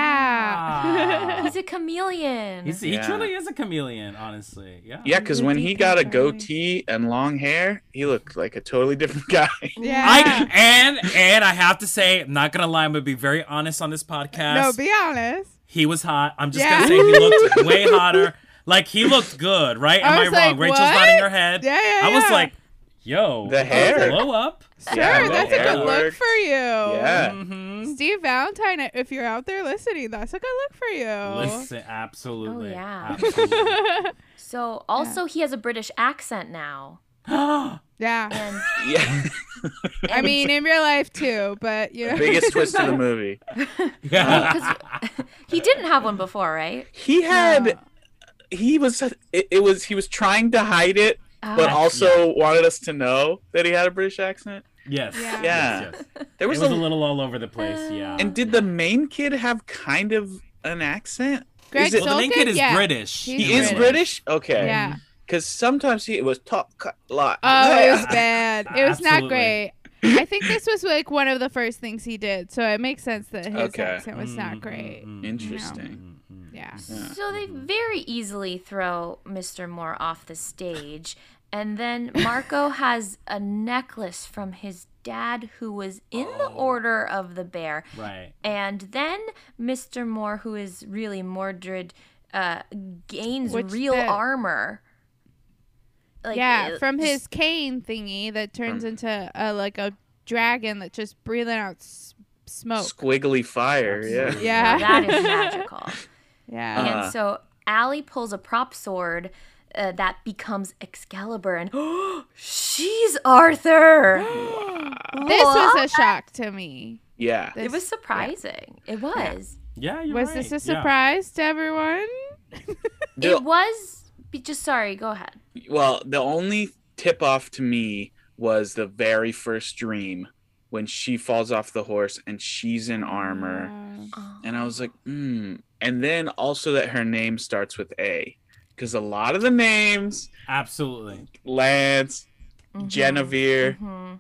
Yeah. Ah. He's a chameleon. He Yeah. truly is a chameleon, honestly. Yeah. Yeah, because when he got a goatee and long hair, he looked like a totally different guy. Yeah. And I have to say, I'm not gonna lie, I'm gonna be very honest on this podcast. No, be honest. He was hot. I'm just Yeah. gonna say he looked way hotter. Like he looked good, right? Am I was wrong? like, Rachel's what? nodding her head. Yeah, yeah, I was yeah. like, yo, The hair. blow up. Sure, Yeah, the that's a hair good look worked. for you. Yeah. Mm-hmm. Steve Valentine, if you're out there listening, that's a good look for you. Listen, absolutely. Oh, yeah. Absolutely. So also he has a British accent now. Yeah. And Yeah. I mean, in real life too, but you know. Biggest twist of the movie. Yeah. because he didn't have one before, right? He had. He was. It was. He was trying to hide it, but also wanted us to know that he had a British accent. Yes. Yeah. Yeah. Yes. There It was, was a little all over the place. Yeah. And did the main kid have kind of an accent? Greg Is it- Well, the main Sulkin? kid is Yeah. British. He's He is British. Okay. Yeah. Because sometimes he was top cut lot. Oh, it was bad. It was not Absolutely. great. I think this was like one of the first things he did, so it makes sense that his Okay. accent was not great. Interesting. Yeah. So they very easily throw Mr. Moore off the stage. And then Marco has a necklace from his dad who was in the Order of the Bear. Right. And then Mr. Moore, who is really Mordred, gains Which real the- armor. Like, yeah, from his cane thingy that turns into a dragon that's just breathing out smoke. Squiggly fire. Absolutely. Yeah. that is magical. Yeah. And so Allie pulls a prop sword that becomes Excalibur, and she's Arthur. This was a shock to me. Yeah. It was surprising. It was. Yeah, you're Was right. this a surprise to everyone? It was. Just sorry. Go ahead. Well, the only tip off to me was the very first dream when she falls off the horse and she's in armor. And I was like, And then also that her name starts with A. Because a lot of the names, Absolutely. Lance, Genevieve.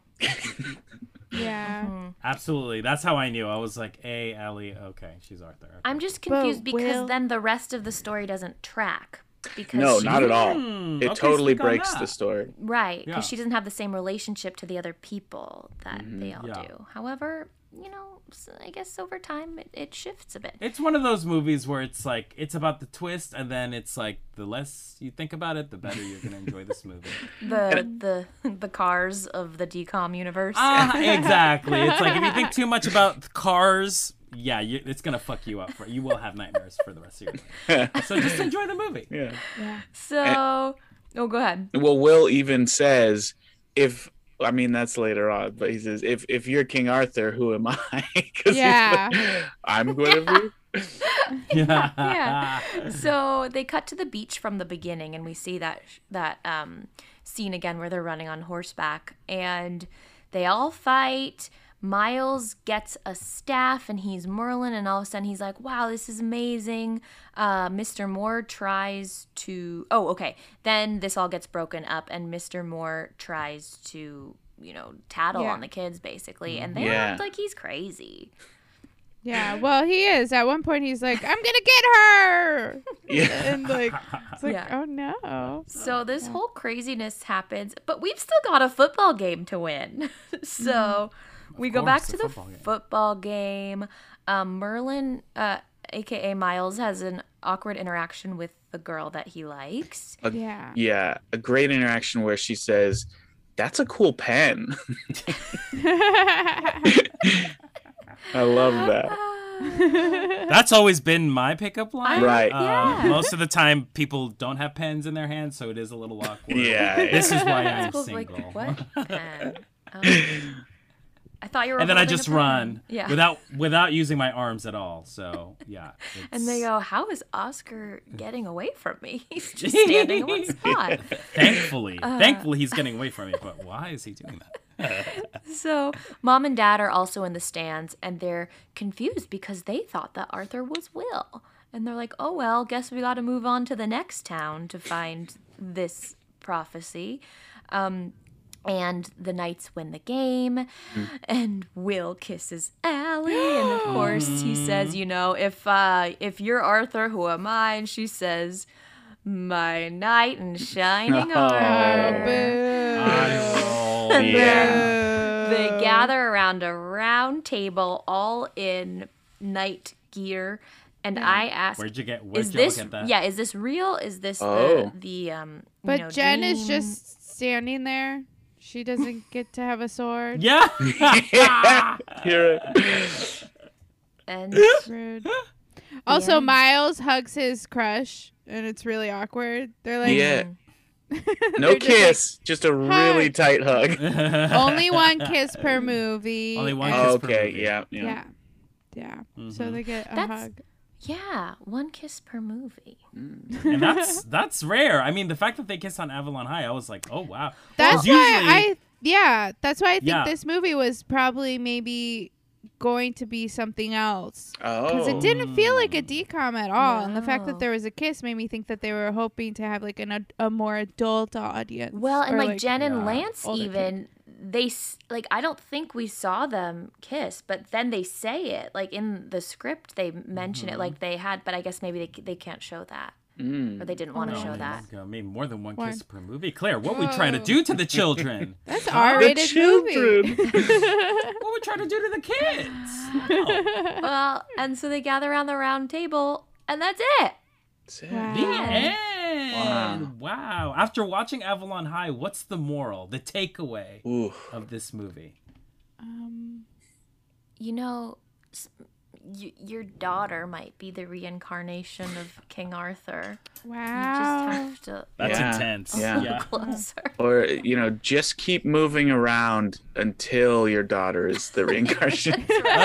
Yeah. Absolutely. That's how I knew. I was like, Ellie, okay, she's Arthur. Okay. I'm just confused But because Will- then the rest of the story doesn't track. Because No, she- not at all. It Okay, totally speak on breaks that. the story. Right, because Yeah. she doesn't have the same relationship to the other people that they all Yeah. do. However, I guess over time it shifts a bit. It's one of those movies where it's like, it's about the twist, and then it's like, the less you think about it, the better you're going to enjoy this movie. The cars of the DCOM universe. Exactly. It's like, if you think too much about cars, yeah, it's going to fuck you up. You will have nightmares for the rest of your life. So just enjoy the movie. Yeah. So, go ahead. Well, Will even says, that's later on, but he says, if you're King Arthur, who am I? 'Cause he's Yeah. like, I'm Guinevere. Yeah. So they cut to the beach from the beginning, and we see that scene again where they're running on horseback, and they all fight. Miles gets a staff, and he's Merlin, and all of a sudden he's like, wow, this is amazing. Mr. Moore tries to... Oh, okay. Then this all gets broken up, and Mr. Moore tries to, tattle on the kids, basically, and they act like he's crazy. Yeah, well, he is. At one point, he's like, I'm going to get her. Yeah. And, it's like, Yeah. oh, no. So this whole craziness happens, but we've still got a football game to win. So we go back course, to a the football game. football game. Merlin, aka Miles, has an awkward interaction with the girl that he likes. Yeah. Yeah. A great interaction where she says, that's a cool pen. I love that. That's always been my pickup line. Right. Yeah. Most of the time, people don't have pens in their hands, so it is a little awkward. Yeah. This is why I'm School's single. like, what? Pen? I thought you were. And then I holding just a pen. run Yeah. without using my arms at all. So yeah. And they go, how is Oscar getting away from me? He's just standing in one spot. Thankfully, he's getting away from me. But why is he doing that? So Mom and Dad are also in the stands, and they're confused because they thought that Arthur was Will. And they're like, oh, well, guess we got to move on to the next town to find this prophecy. And the Knights win the game, and Will kisses Allie, and of course he says, if you're Arthur, who am I? And she says, my knight in shining armor. Yeah. They gather around a round table, all in knight gear, and I ask, Where'd you get that? Yeah, is this real? Is this Oh. the But Jen is dream? just standing there. She doesn't get to have a sword. Yeah. Hear it. And Rude. Also, Yeah. Miles hugs his crush, and it's really awkward. They're like, Yeah. No They're just kiss, just a really hug. tight hug. only one kiss per movie. Only one and- kiss per Okay, movie. yeah. Yeah. Yeah. So they get a That's- hug. yeah, one kiss per movie. And that's rare. I mean, the fact that they kiss on Avalon High, I was like, oh wow. That's 'Cause why that's why I think Yeah. this movie was probably maybe going to be something else. Because Oh. it didn't feel like a DCOM at all. And the fact No. that there was a kiss made me think that they were hoping to have like a more adult audience. Well, and Or, like Jen and yeah, Lance older even I don't think we saw them kiss, but then they say it like in the script they mention it like they had, but I guess maybe they can't show that or they didn't want to show that. I mean, more than one One. kiss per movie. Claire, what we trying to do to the children? That's The R-rated movie. children. What we trying to do to the kids? No. Well, and so they gather around the round table, and that's it. Wow. The end. Wow. After watching Avalon High, what's the moral, the takeaway Ooh. of this movie? You know, your daughter might be the reincarnation of King Arthur. Wow. You just have to That's Yeah. intense. Yeah. Yeah. closer. Or, just keep moving around until your daughter is the reincarnation.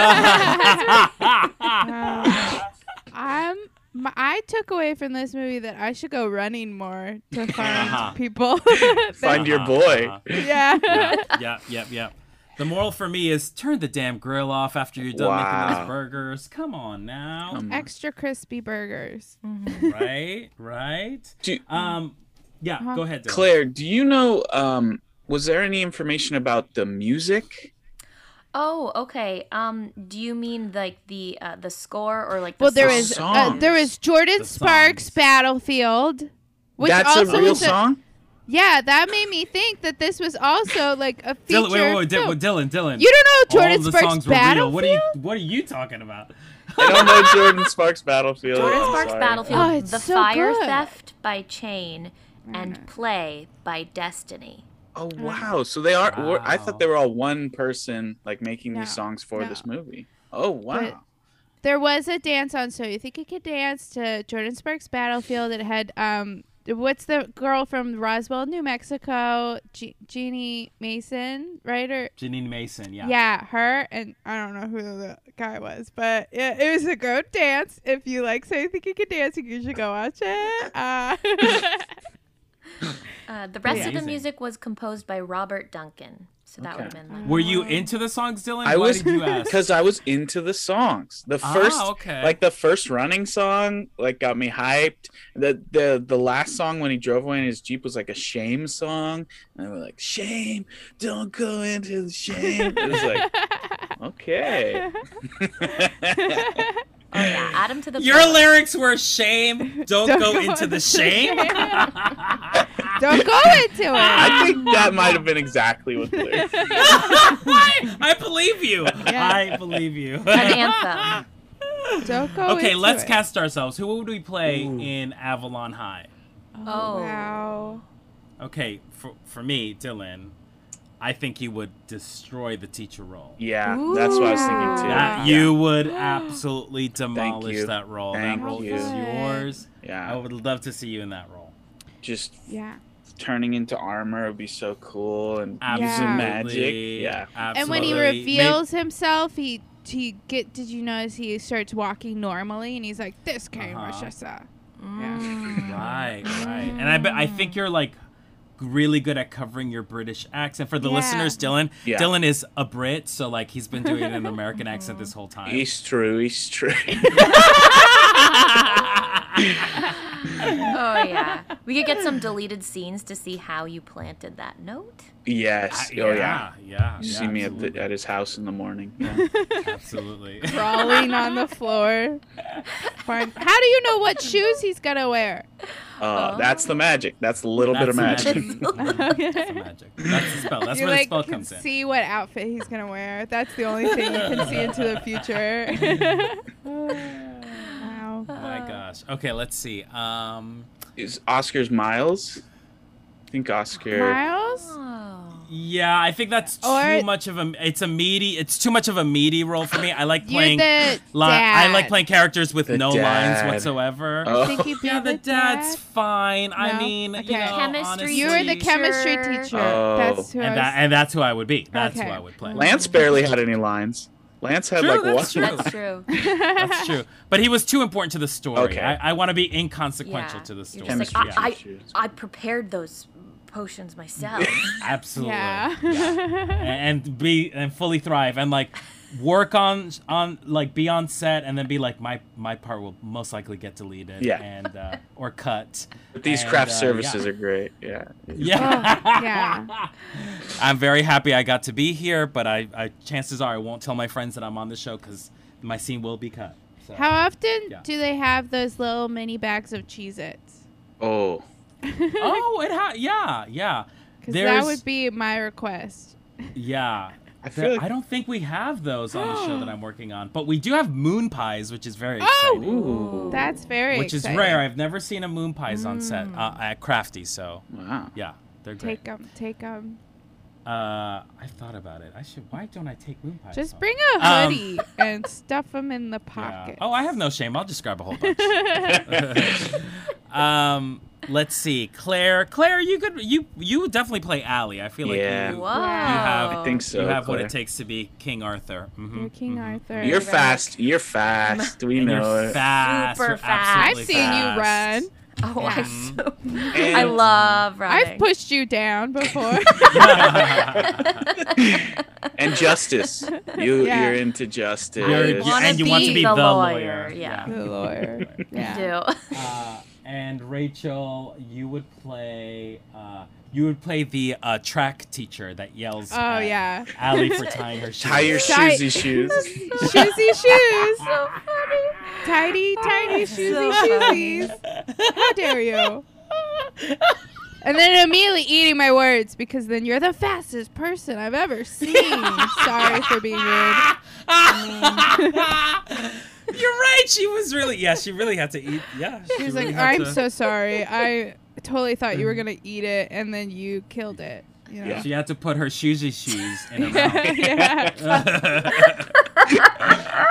I took away from this movie that I should go running more to find Uh-huh. people. Find your boy. Yeah. Yep. The moral for me is turn the damn grill off after you're done making Wow. those burgers. Come on now. Extra crispy burgers. Right? Do- Go ahead, Dylan. Claire, do you know, was there any information about the music? Oh, okay. Do you mean like the score or like the Well, there song? was Jordan The Sparks' songs. Battlefield, which That's also a real was song? Yeah, that made me think that this was also like a feature. Dylan, wait, film. Dylan. You don't know All Jordan the Sparks' songs were real. Battlefield? What are you talking about? I don't know Jordan Sparks' Battlefield. Jordan I'm Sparks' sorry. Battlefield, Oh, it's The so Fire good. Theft by Chain, and Play by Destiny. Oh, wow. So they are, I Wow. thought they were all one person, like, making No, these songs for no. this movie. Oh, wow. But there was a dance on So You Think You Could Dance to Jordan Sparks' Battlefield. It had what's the girl from Roswell, New Mexico, Jeannie Mason, right? Or Janine Mason, yeah. yeah, her, and I don't know who the guy was, but yeah, it was a good dance. If you like So You Think You Could Dance, you should go watch it. The rest of the Amazing. music was composed by Robert Duncan. So that Okay. would have been like. Were you into the songs, Dylan? I Why was did you ask? because I was into the songs. The first, okay. like the first running song, like got me hyped. The last song when he drove away in his Jeep was like a shame song, and we're like, "Shame, don't go into the shame." It was like, okay. Oh yeah, add him to the. Your playlist. lyrics were shame. Don't go into the shame. Don't go into it. I think that might have been exactly what the lyrics. I believe you. Yeah. I believe you. An anthem. Don't go Okay, into let's it. cast ourselves. Who would we play in Avalon High? Oh. Wow. Okay, for me, Dylan, I think he would destroy the teacher role. Yeah, that's what I was thinking too. That, Yeah. you would absolutely demolish you. that role. Thank that role you. is yours. I Yeah, would love to see you in that role. just Yeah. turning into armor would be so cool and Absolutely. using magic. Yeah. Absolutely. And when he reveals himself, he did you notice he starts walking normally and he's like, "This came Rashasa." Yeah. Right. And I think you're like really good at covering your British accent. For the Yeah. listeners, Dylan Yeah. Dylan is a Brit, so like he's been doing an American accent this whole time. He's true. Oh yeah. We could get some deleted scenes to see how you planted that note. Yes. Oh yeah. Yeah. You see me at his house in the morning. Absolutely. Crawling on the floor. Fine. How do you know what shoes he's gonna wear? That's the magic. That's a little bit of That's the magic. That's the magic. That's the spell. That's You where the like spell can comes in. see what outfit he's gonna wear. That's the only thing you can see into the future. Wow. My gosh. Okay, let's see. Is Oscar's Miles? I think Oscar. Miles? Oh. Yeah, I think that's Or- too much of a. It's too much of a meaty role for me. I like You're playing. the I dad. like playing characters with The no dad. lines whatsoever. Oh. I think you'd be Yeah, the dad's dad. fine. I No? mean, Okay. you know, Chemistry honestly, You were the chemistry Teacher. teacher. Oh. That's who I was. and that's who I would be. That's Okay. who I would play. Lance barely had any lines. Lance had True, like that's one. true. That's true. That's true. But he was too important to the story. Okay. I want to be inconsequential Yeah. to the You're story. just like, Chemistry. I prepared those potions myself. Absolutely. Yeah. and fully thrive and like work on like be on set and then be like my part will most likely get deleted and or cut. But these And, craft yeah. services are great. Yeah. Yeah. Yeah. I'm very happy I got to be here, but I chances are I won't tell my friends that I'm on the show because my scene will be cut. So. How often Yeah. do they have those little mini bags of Cheez-Its? Oh. Oh, yeah. Because that would be my request. Yeah. I feel like I don't think we have those on the show that I'm working on, but we do have moon pies, which is very exciting. Ooh. That's very Which exciting. is rare. I've never seen a moon pies on set at Crafty, so Wow. yeah, they're great. Take them. I've thought about it. Why don't I take moon pies? Just home? bring a hoodie and stuff them in the Yeah. pocket. Oh, I have no shame. I'll just grab a whole bunch. Let's see, Claire. Claire, you would definitely play Allie. I feel like Yeah. you Whoa. have- I think so. you have what Claire. it takes to be King Arthur. Mhm, You're King mhm. Arthur. You're Right. fast. You're fast. We And know you're it. fast. Super You're fast. absolutely I've seen you fast. run. Oh, And- I love running. I've pushed you down before. And justice. You're into justice. You're- wanna and you want to be be the the lawyer, lawyer. yeah. The lawyer. Yeah. do. And Rachel, you would play the track teacher that yells Oh at yeah. Allie for tying her shoes. Tie your Tie- shoesy shoes. Shoesy shoes. So funny. Tidy, tidy, So shoesy funny. shoesies. How dare you? And then immediately eating my words because then you're the fastest person I've ever seen. Sorry for being rude. You're right. She was really, she really had to eat. Yeah. She was really like, had I'm to- so sorry. I totally thought you were going to eat it and then you killed it. You know? Yeah. She had to put her shoesy shoes in her mouth. Yeah.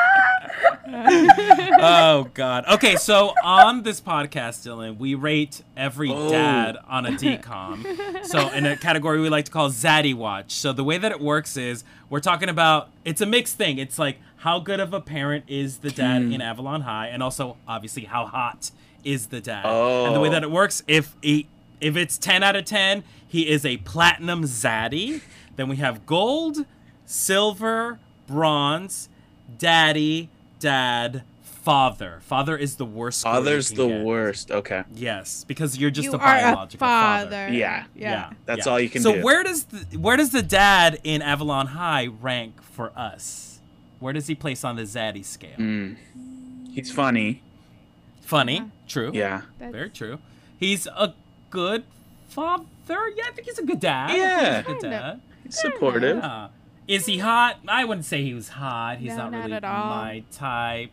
Oh God. Okay, so on this podcast, Dylan, we rate every Oh. dad on a DCOM. So in a category we like to call Zaddy Watch. So the way that it works is we're talking about, it's a mixed thing. It's like how good of a parent is the dad in Avalon High, and also obviously how hot is the dad. And the way Oh. that it works, if it's 10 out of 10, he is a platinum Zaddy. Then we have gold, silver, bronze, daddy, dad, father. Father is the worst score you Father's can the get. worst. Okay. Yes, because you're just You a are biological a father. Yeah. Yeah. That's all you can so do. where does the dad in Avalon High rank for us? Where does he place on the Zaddy scale? He's funny. Funny, Yeah. true. Yeah. That's- Very true. He's a good father. Yeah, I think he's a good dad. I think Yeah. he's a good Kinda. dad. He's supportive. Yeah. Is he hot? I wouldn't say he was hot. He's No, not not really at all. my type.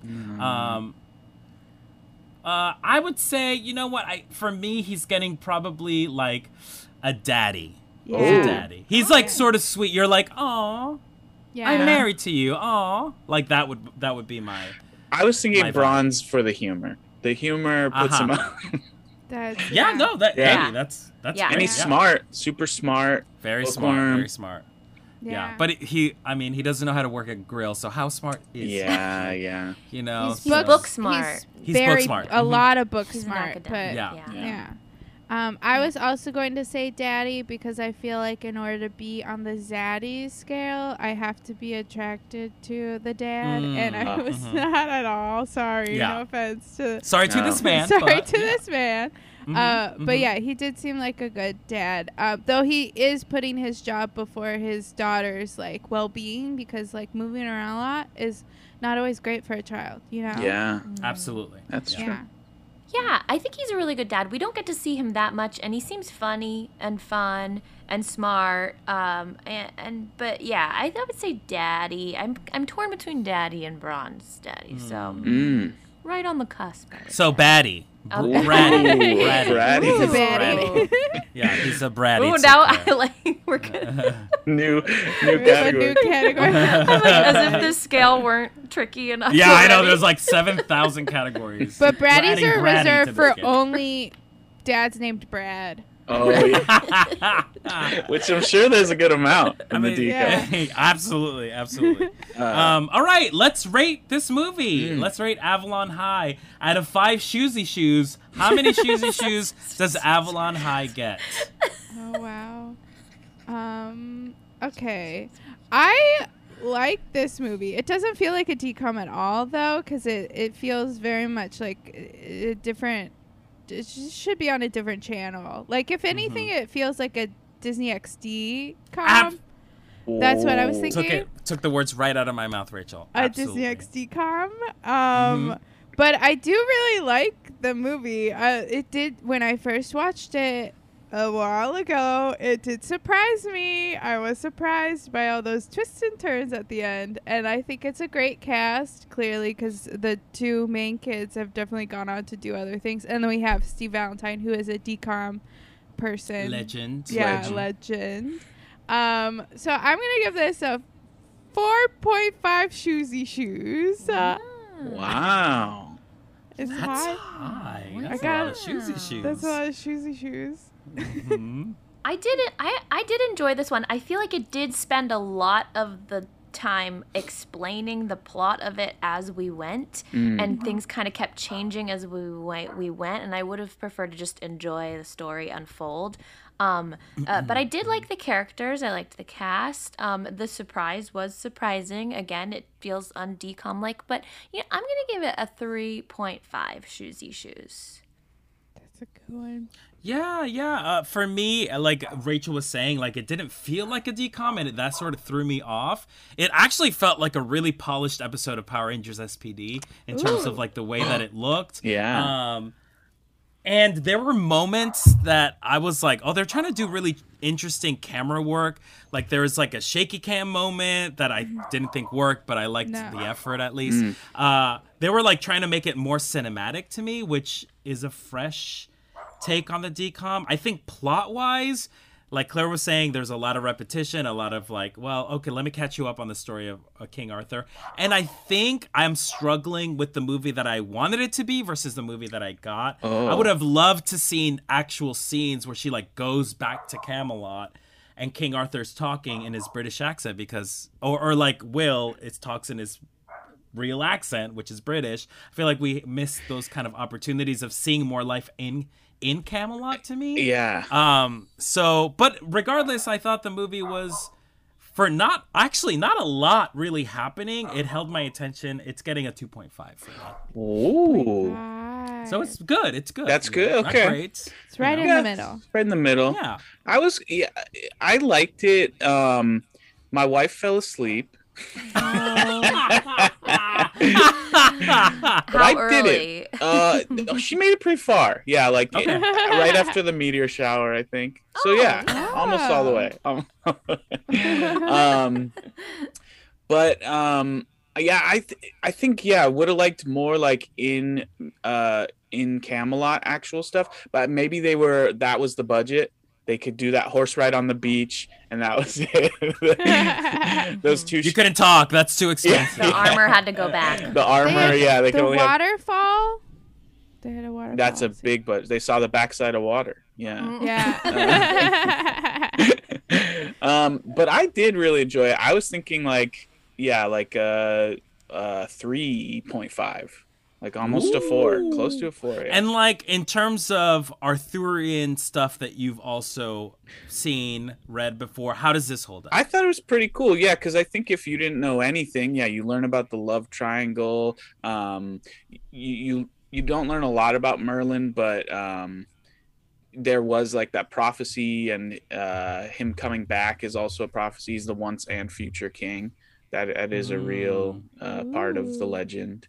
I would say, you know what? For me, he's getting probably like a daddy. Yeah. He's a daddy. He's like sort of sweet. You're like, oh, Yeah. I'm married to you. Oh, like that would be my. I was thinking My vibe. bronze for the humor. The humor puts him Uh-huh. up. That's, Yeah, no, that Yeah. hey, that's Yeah. great. And he's smart. Super smart. Very Bookworm. smart. Very smart. Yeah, but he doesn't know how to work a grill. So how smart is Yeah, yeah. he? You know, He's so- book smart. He's very, book smart. A Mhm. lot of book He's an smart. academic. But Yeah. yeah. I was also going to say daddy because I feel like in order to be on the Zaddy scale, I have to be attracted to the dad, and I was mhm. not at all. Sorry, Yeah. no offense to. Sorry to No. this man. Sorry but, to yeah. this man. Mhm, But mhm. yeah, he did seem like a good dad. Though he is putting his job before his daughter's like well-being because like moving around a lot is not always great for a child. You know. Yeah. Absolutely. That's Yeah. true. Yeah. Yeah, I think he's a really good dad. We don't get to see him that much, and he seems funny and fun and smart. But yeah, I would say daddy. I'm torn between daddy and bronze daddy. So right on the cusp. I would So say. baddie. Oh, Bratty. Ooh, Bratty. Bratty. He's a Ooh. baddie. Yeah, he's a bratty. Ooh, It's now okay. I like we're good. New We have a category. new category. I'm like, as if the scale weren't tricky enough. Yeah, I know. already. There's like 7,000 categories. But We're Braddies adding are Bratty to reserved the for schedule. only dads named Brad. Oh, yeah. Which I'm sure there's a good amount in I mean, the DCOM. yeah. absolutely, absolutely. Uh, All right, let's rate this movie. Mm. Let's rate Avalon High. Out of 5 shoesy shoes, how many shoesy shoes does Avalon High get? Oh wow. Okay. I like this movie. It doesn't feel like a DCOM at all though, because it feels very much like a different. It should be on a different channel. Like if anything, it feels like a Disney XD com. That's what I was thinking. Took the words right out of my mouth, Rachel. A Absolutely. Disney XD com. But I do really like the movie. It did when I first watched it. a while ago, it did surprise me. I was surprised by all those twists and turns at the end. And I think it's a great cast, clearly, because the two main kids have definitely gone on to do other things. And then we have Steve Valentine, who is a DCOM person. Legend. Yeah, legend. So I'm going to give this a 4.5 shoesy shoes. Wow. It's That's high. high. I That's a got- lot of shoesy shoes. That's a lot of shoesy shoes. Mhm. I did enjoy this one. I feel like it did spend a lot of the time explaining the plot of it as we went, and things kind of kept changing as we went, and I would have preferred to just enjoy the story unfold. But I did like the characters. I liked the cast. The surprise was surprising. Again, it feels un-decom like, but I'm gonna give it a 3.5 shoesy shoes. That's a good one. Yeah. For me, like Rachel was saying, like it didn't feel like a decom, and that sort of threw me off. It actually felt like a really polished episode of Power Rangers SPD in terms of like the way that it looked. Yeah. And there were moments that I was like, oh, they're trying to do really interesting camera work. Like there was like a shaky cam moment that I didn't think worked, but I liked the effort at least. They were like trying to make it more cinematic to me, which is a fresh take on the decom. I think plot-wise, like Claire was saying, there's a lot of repetition, a lot of like, well, okay, let me catch you up on the story of King Arthur. And I think I'm struggling with the movie that I wanted it to be versus the movie that I got. I would have loved to seen actual scenes where she like goes back to Camelot and King Arthur's talking in his British accent because, or like Will talks in his real accent, which is British. I feel like we missed those kind of opportunities of seeing more life in Camelot to me. Yeah. But regardless, I thought the movie was, for not a lot really happening, it held my attention. It's getting a 2.5 for me. Ooh. So it's good. It's good. That's good. Not Okay. great. It's right in the middle. Right in the middle. Yeah. I liked it. My wife fell asleep. How I early? did it. She made it pretty far. Yeah, like right after the meteor shower, I think. So yeah, almost all the way. Yeah, I think would have liked more like in Camelot actual stuff, but maybe that was the budget. They could do that horse ride on the beach, and that was it. Those two. You couldn't talk. That's too expensive. The armor had to go back. The armor, they could The only have. waterfall. They had a waterfall. That's a big budget. They saw the backside of water. Yeah. Yeah. But I did really enjoy it. I was thinking like 3.5. Like almost a 4, close to a 4. Yeah. And like in terms of Arthurian stuff that you've also seen, read before, how does this hold up? I thought it was pretty cool. Yeah, because I think if you didn't know anything, you learn about the love triangle. You don't learn a lot about Merlin, but there was like that prophecy, and him coming back is also a prophecy. He's the once and future king. That is a real part of the legend.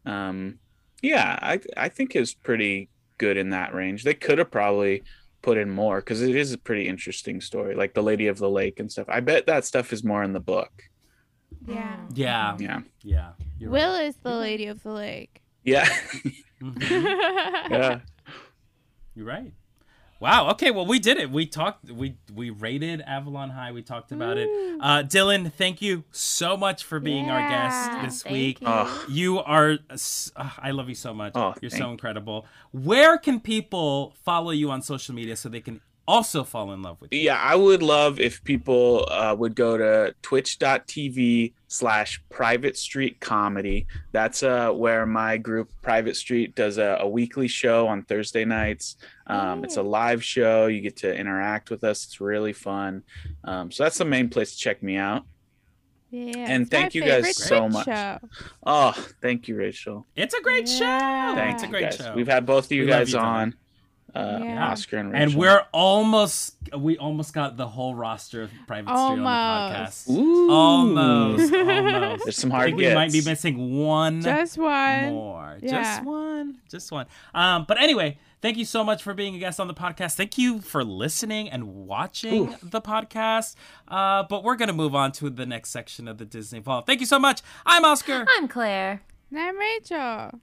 I think it was pretty good in that range. They could have probably put in more because it is a pretty interesting story, like the Lady of the Lake and stuff. I bet that stuff is more in the book. Yeah. Yeah. You're Will right. is the Lady of the Lake. Yeah. Mhm. Yeah. You're right. Wow. Okay. Well, we did it. We talked. We rated Avalon High. We talked about it. Dylan, thank you so much for being our guest this thank week. you. You are. I love you so much. Oh, You're thank so you. incredible. Where can people follow you on social media so they can also fall in love with you? Yeah, I would love if people would go to twitch.tv/Private Street Comedy. That's where my group Private Street does a weekly show on Thursday nights. It's a live show. You get to interact with us. It's really fun. So that's the main place to check me out. Yeah. And it's thank my you guys favorite so Twitch much. show. Oh, thank you, Rachel. It's a great show. Yeah. It's a You great guys. show. We've had both of you We love guys you, Dylan. on. Yeah. Oscar and Rachel. And we almost got the whole roster of Private Street on the podcast. Ooh. Almost. There's some I hard think we gets. might be missing one Just one. more. Yeah. Just one. But anyway, thank you so much for being a guest on the podcast. Thank you for listening and watching the podcast. But we're going to move on to the next section of the Disney Vault. Thank you so much. I'm Oscar. I'm Claire. And I'm Rachel.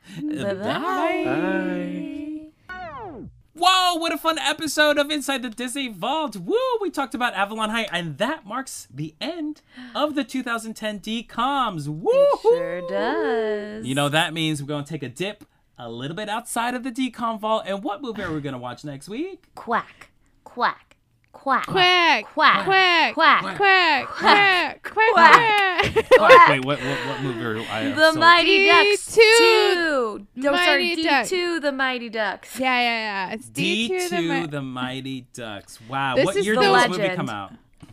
Bye. Whoa, what a fun episode of Inside the Disney Vault. Woo, we talked about Avalon High, and that marks the end of the 2010 DCOMs. Woo! It sure does. You know, that means we're going to take a dip a little bit outside of the DCOM Vault. And what movie are we going to watch next week? Quack, quack, quack, Quack, quack, quack, quack, quack, quack, quack, quack. quack. Wait, what movie are The Mighty Ducks D2. 2. No, sorry, Mighty Ducks. D2, The Mighty Ducks. Yeah. It's D2, D2, the Mighty Ducks. Wow, This what is year the did this movie legend. come out?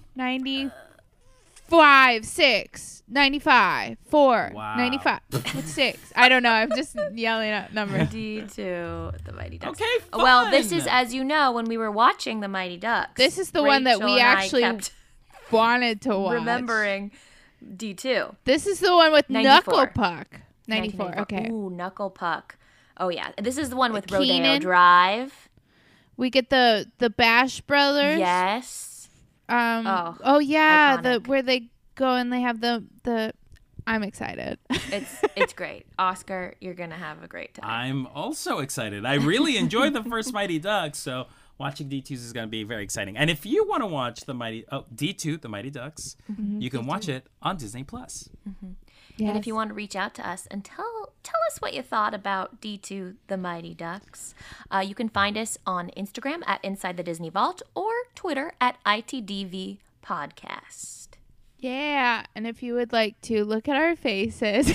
95, 6, 95, 4, Wow. 95. What's 6? I don't know. I'm just yelling out numbers. D2, The Mighty Ducks. Okay, fun. Well, this is, as you know, when we were watching The Mighty Ducks. This is the one that Rachel we and I actually kept wanted to watch. remembering D2. This is the one with 94. Knuckle Puck. 94. 1994. Okay. Ooh, Knuckle Puck. Oh, yeah. This is the one with Rodeo Keenan. Drive. We get the Bash Brothers. Yes. Oh yeah, iconic. where they go and they have the I'm excited. It's great. Oscar, you're going to have a great time. I'm also excited. I really enjoyed the first Mighty Ducks, so watching D2s is going to be very exciting. And if you want to watch D2, the Mighty Ducks, you can watch it on Disney Plus. And if you want to reach out to us and tell us what you thought about D2 The Mighty Ducks, you can find us on Instagram at Inside the Disney Vault or Twitter at ITDV Podcast. Yeah, and if you would like to look at our faces,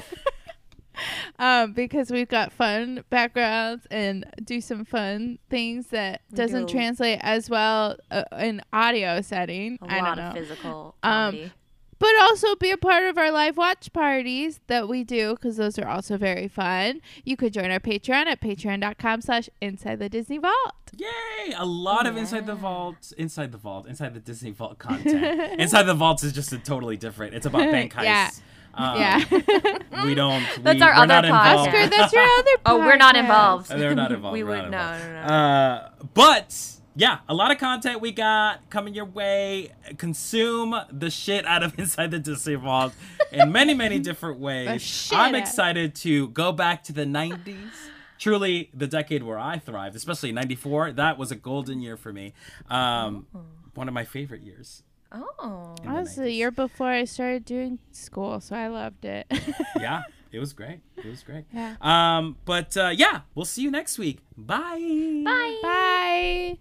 because we've got fun backgrounds and do some fun things that doesn't do. translate as well in audio setting. A I don't lot know. of physical comedy. But also be a part of our live watch parties that we do, because those are also very fun. You could join our Patreon at patreon.com/Inside the Disney Vault. Yay! A lot of Inside the Disney Vault content. Inside the Vaults is just totally different. It's about bank heists. Yeah. We don't. That's our we're other not podcast. involved. Oscar, that's your other Oh, we're not podcast. involved. They're not involved. We We're would not involved. no. But yeah, a lot of content we got coming your way. Consume the shit out of Inside the Disney Vault in many, many different ways. shit I'm out. excited to go back to the 90s. Truly the decade where I thrived, especially 94. That was a golden year for me. One of my favorite years. Oh. in the That was the 90s. year before I started doing school, so I loved it. Yeah, it was great. It was great. Yeah. But yeah, we'll see you next week. Bye. Bye. Bye.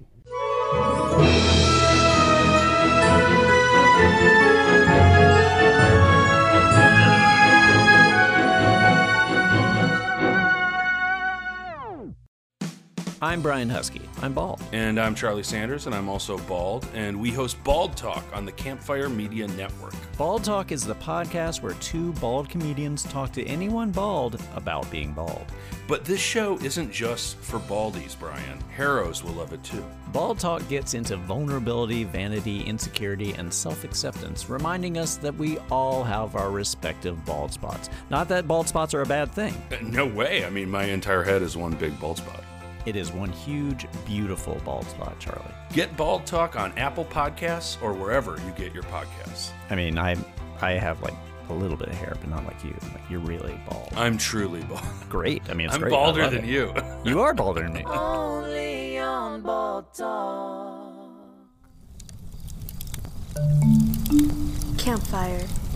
I'm Brian Husky. I'm bald. And I'm Charlie Sanders, and I'm also bald, and we host Bald Talk on the Campfire Media Network. Bald Talk is the podcast where two bald comedians talk to anyone bald about being bald. But this show isn't just for baldies, Brian. Harrows will love it too. Bald Talk gets into vulnerability, vanity, insecurity, and self-acceptance, reminding us that we all have our respective bald spots. Not that bald spots are a bad thing. No way. I mean, my entire head is one big bald spot. It is one huge, beautiful bald spot, Charlie. Get Bald Talk on Apple Podcasts or wherever you get your podcasts. I mean, I have like a little bit of hair, but not like you. Like, you're really bald. I'm truly bald. Great. I mean, it's I'm great. I balder love than it. you. You are balder than me. Only on Bald Talk. Campfire.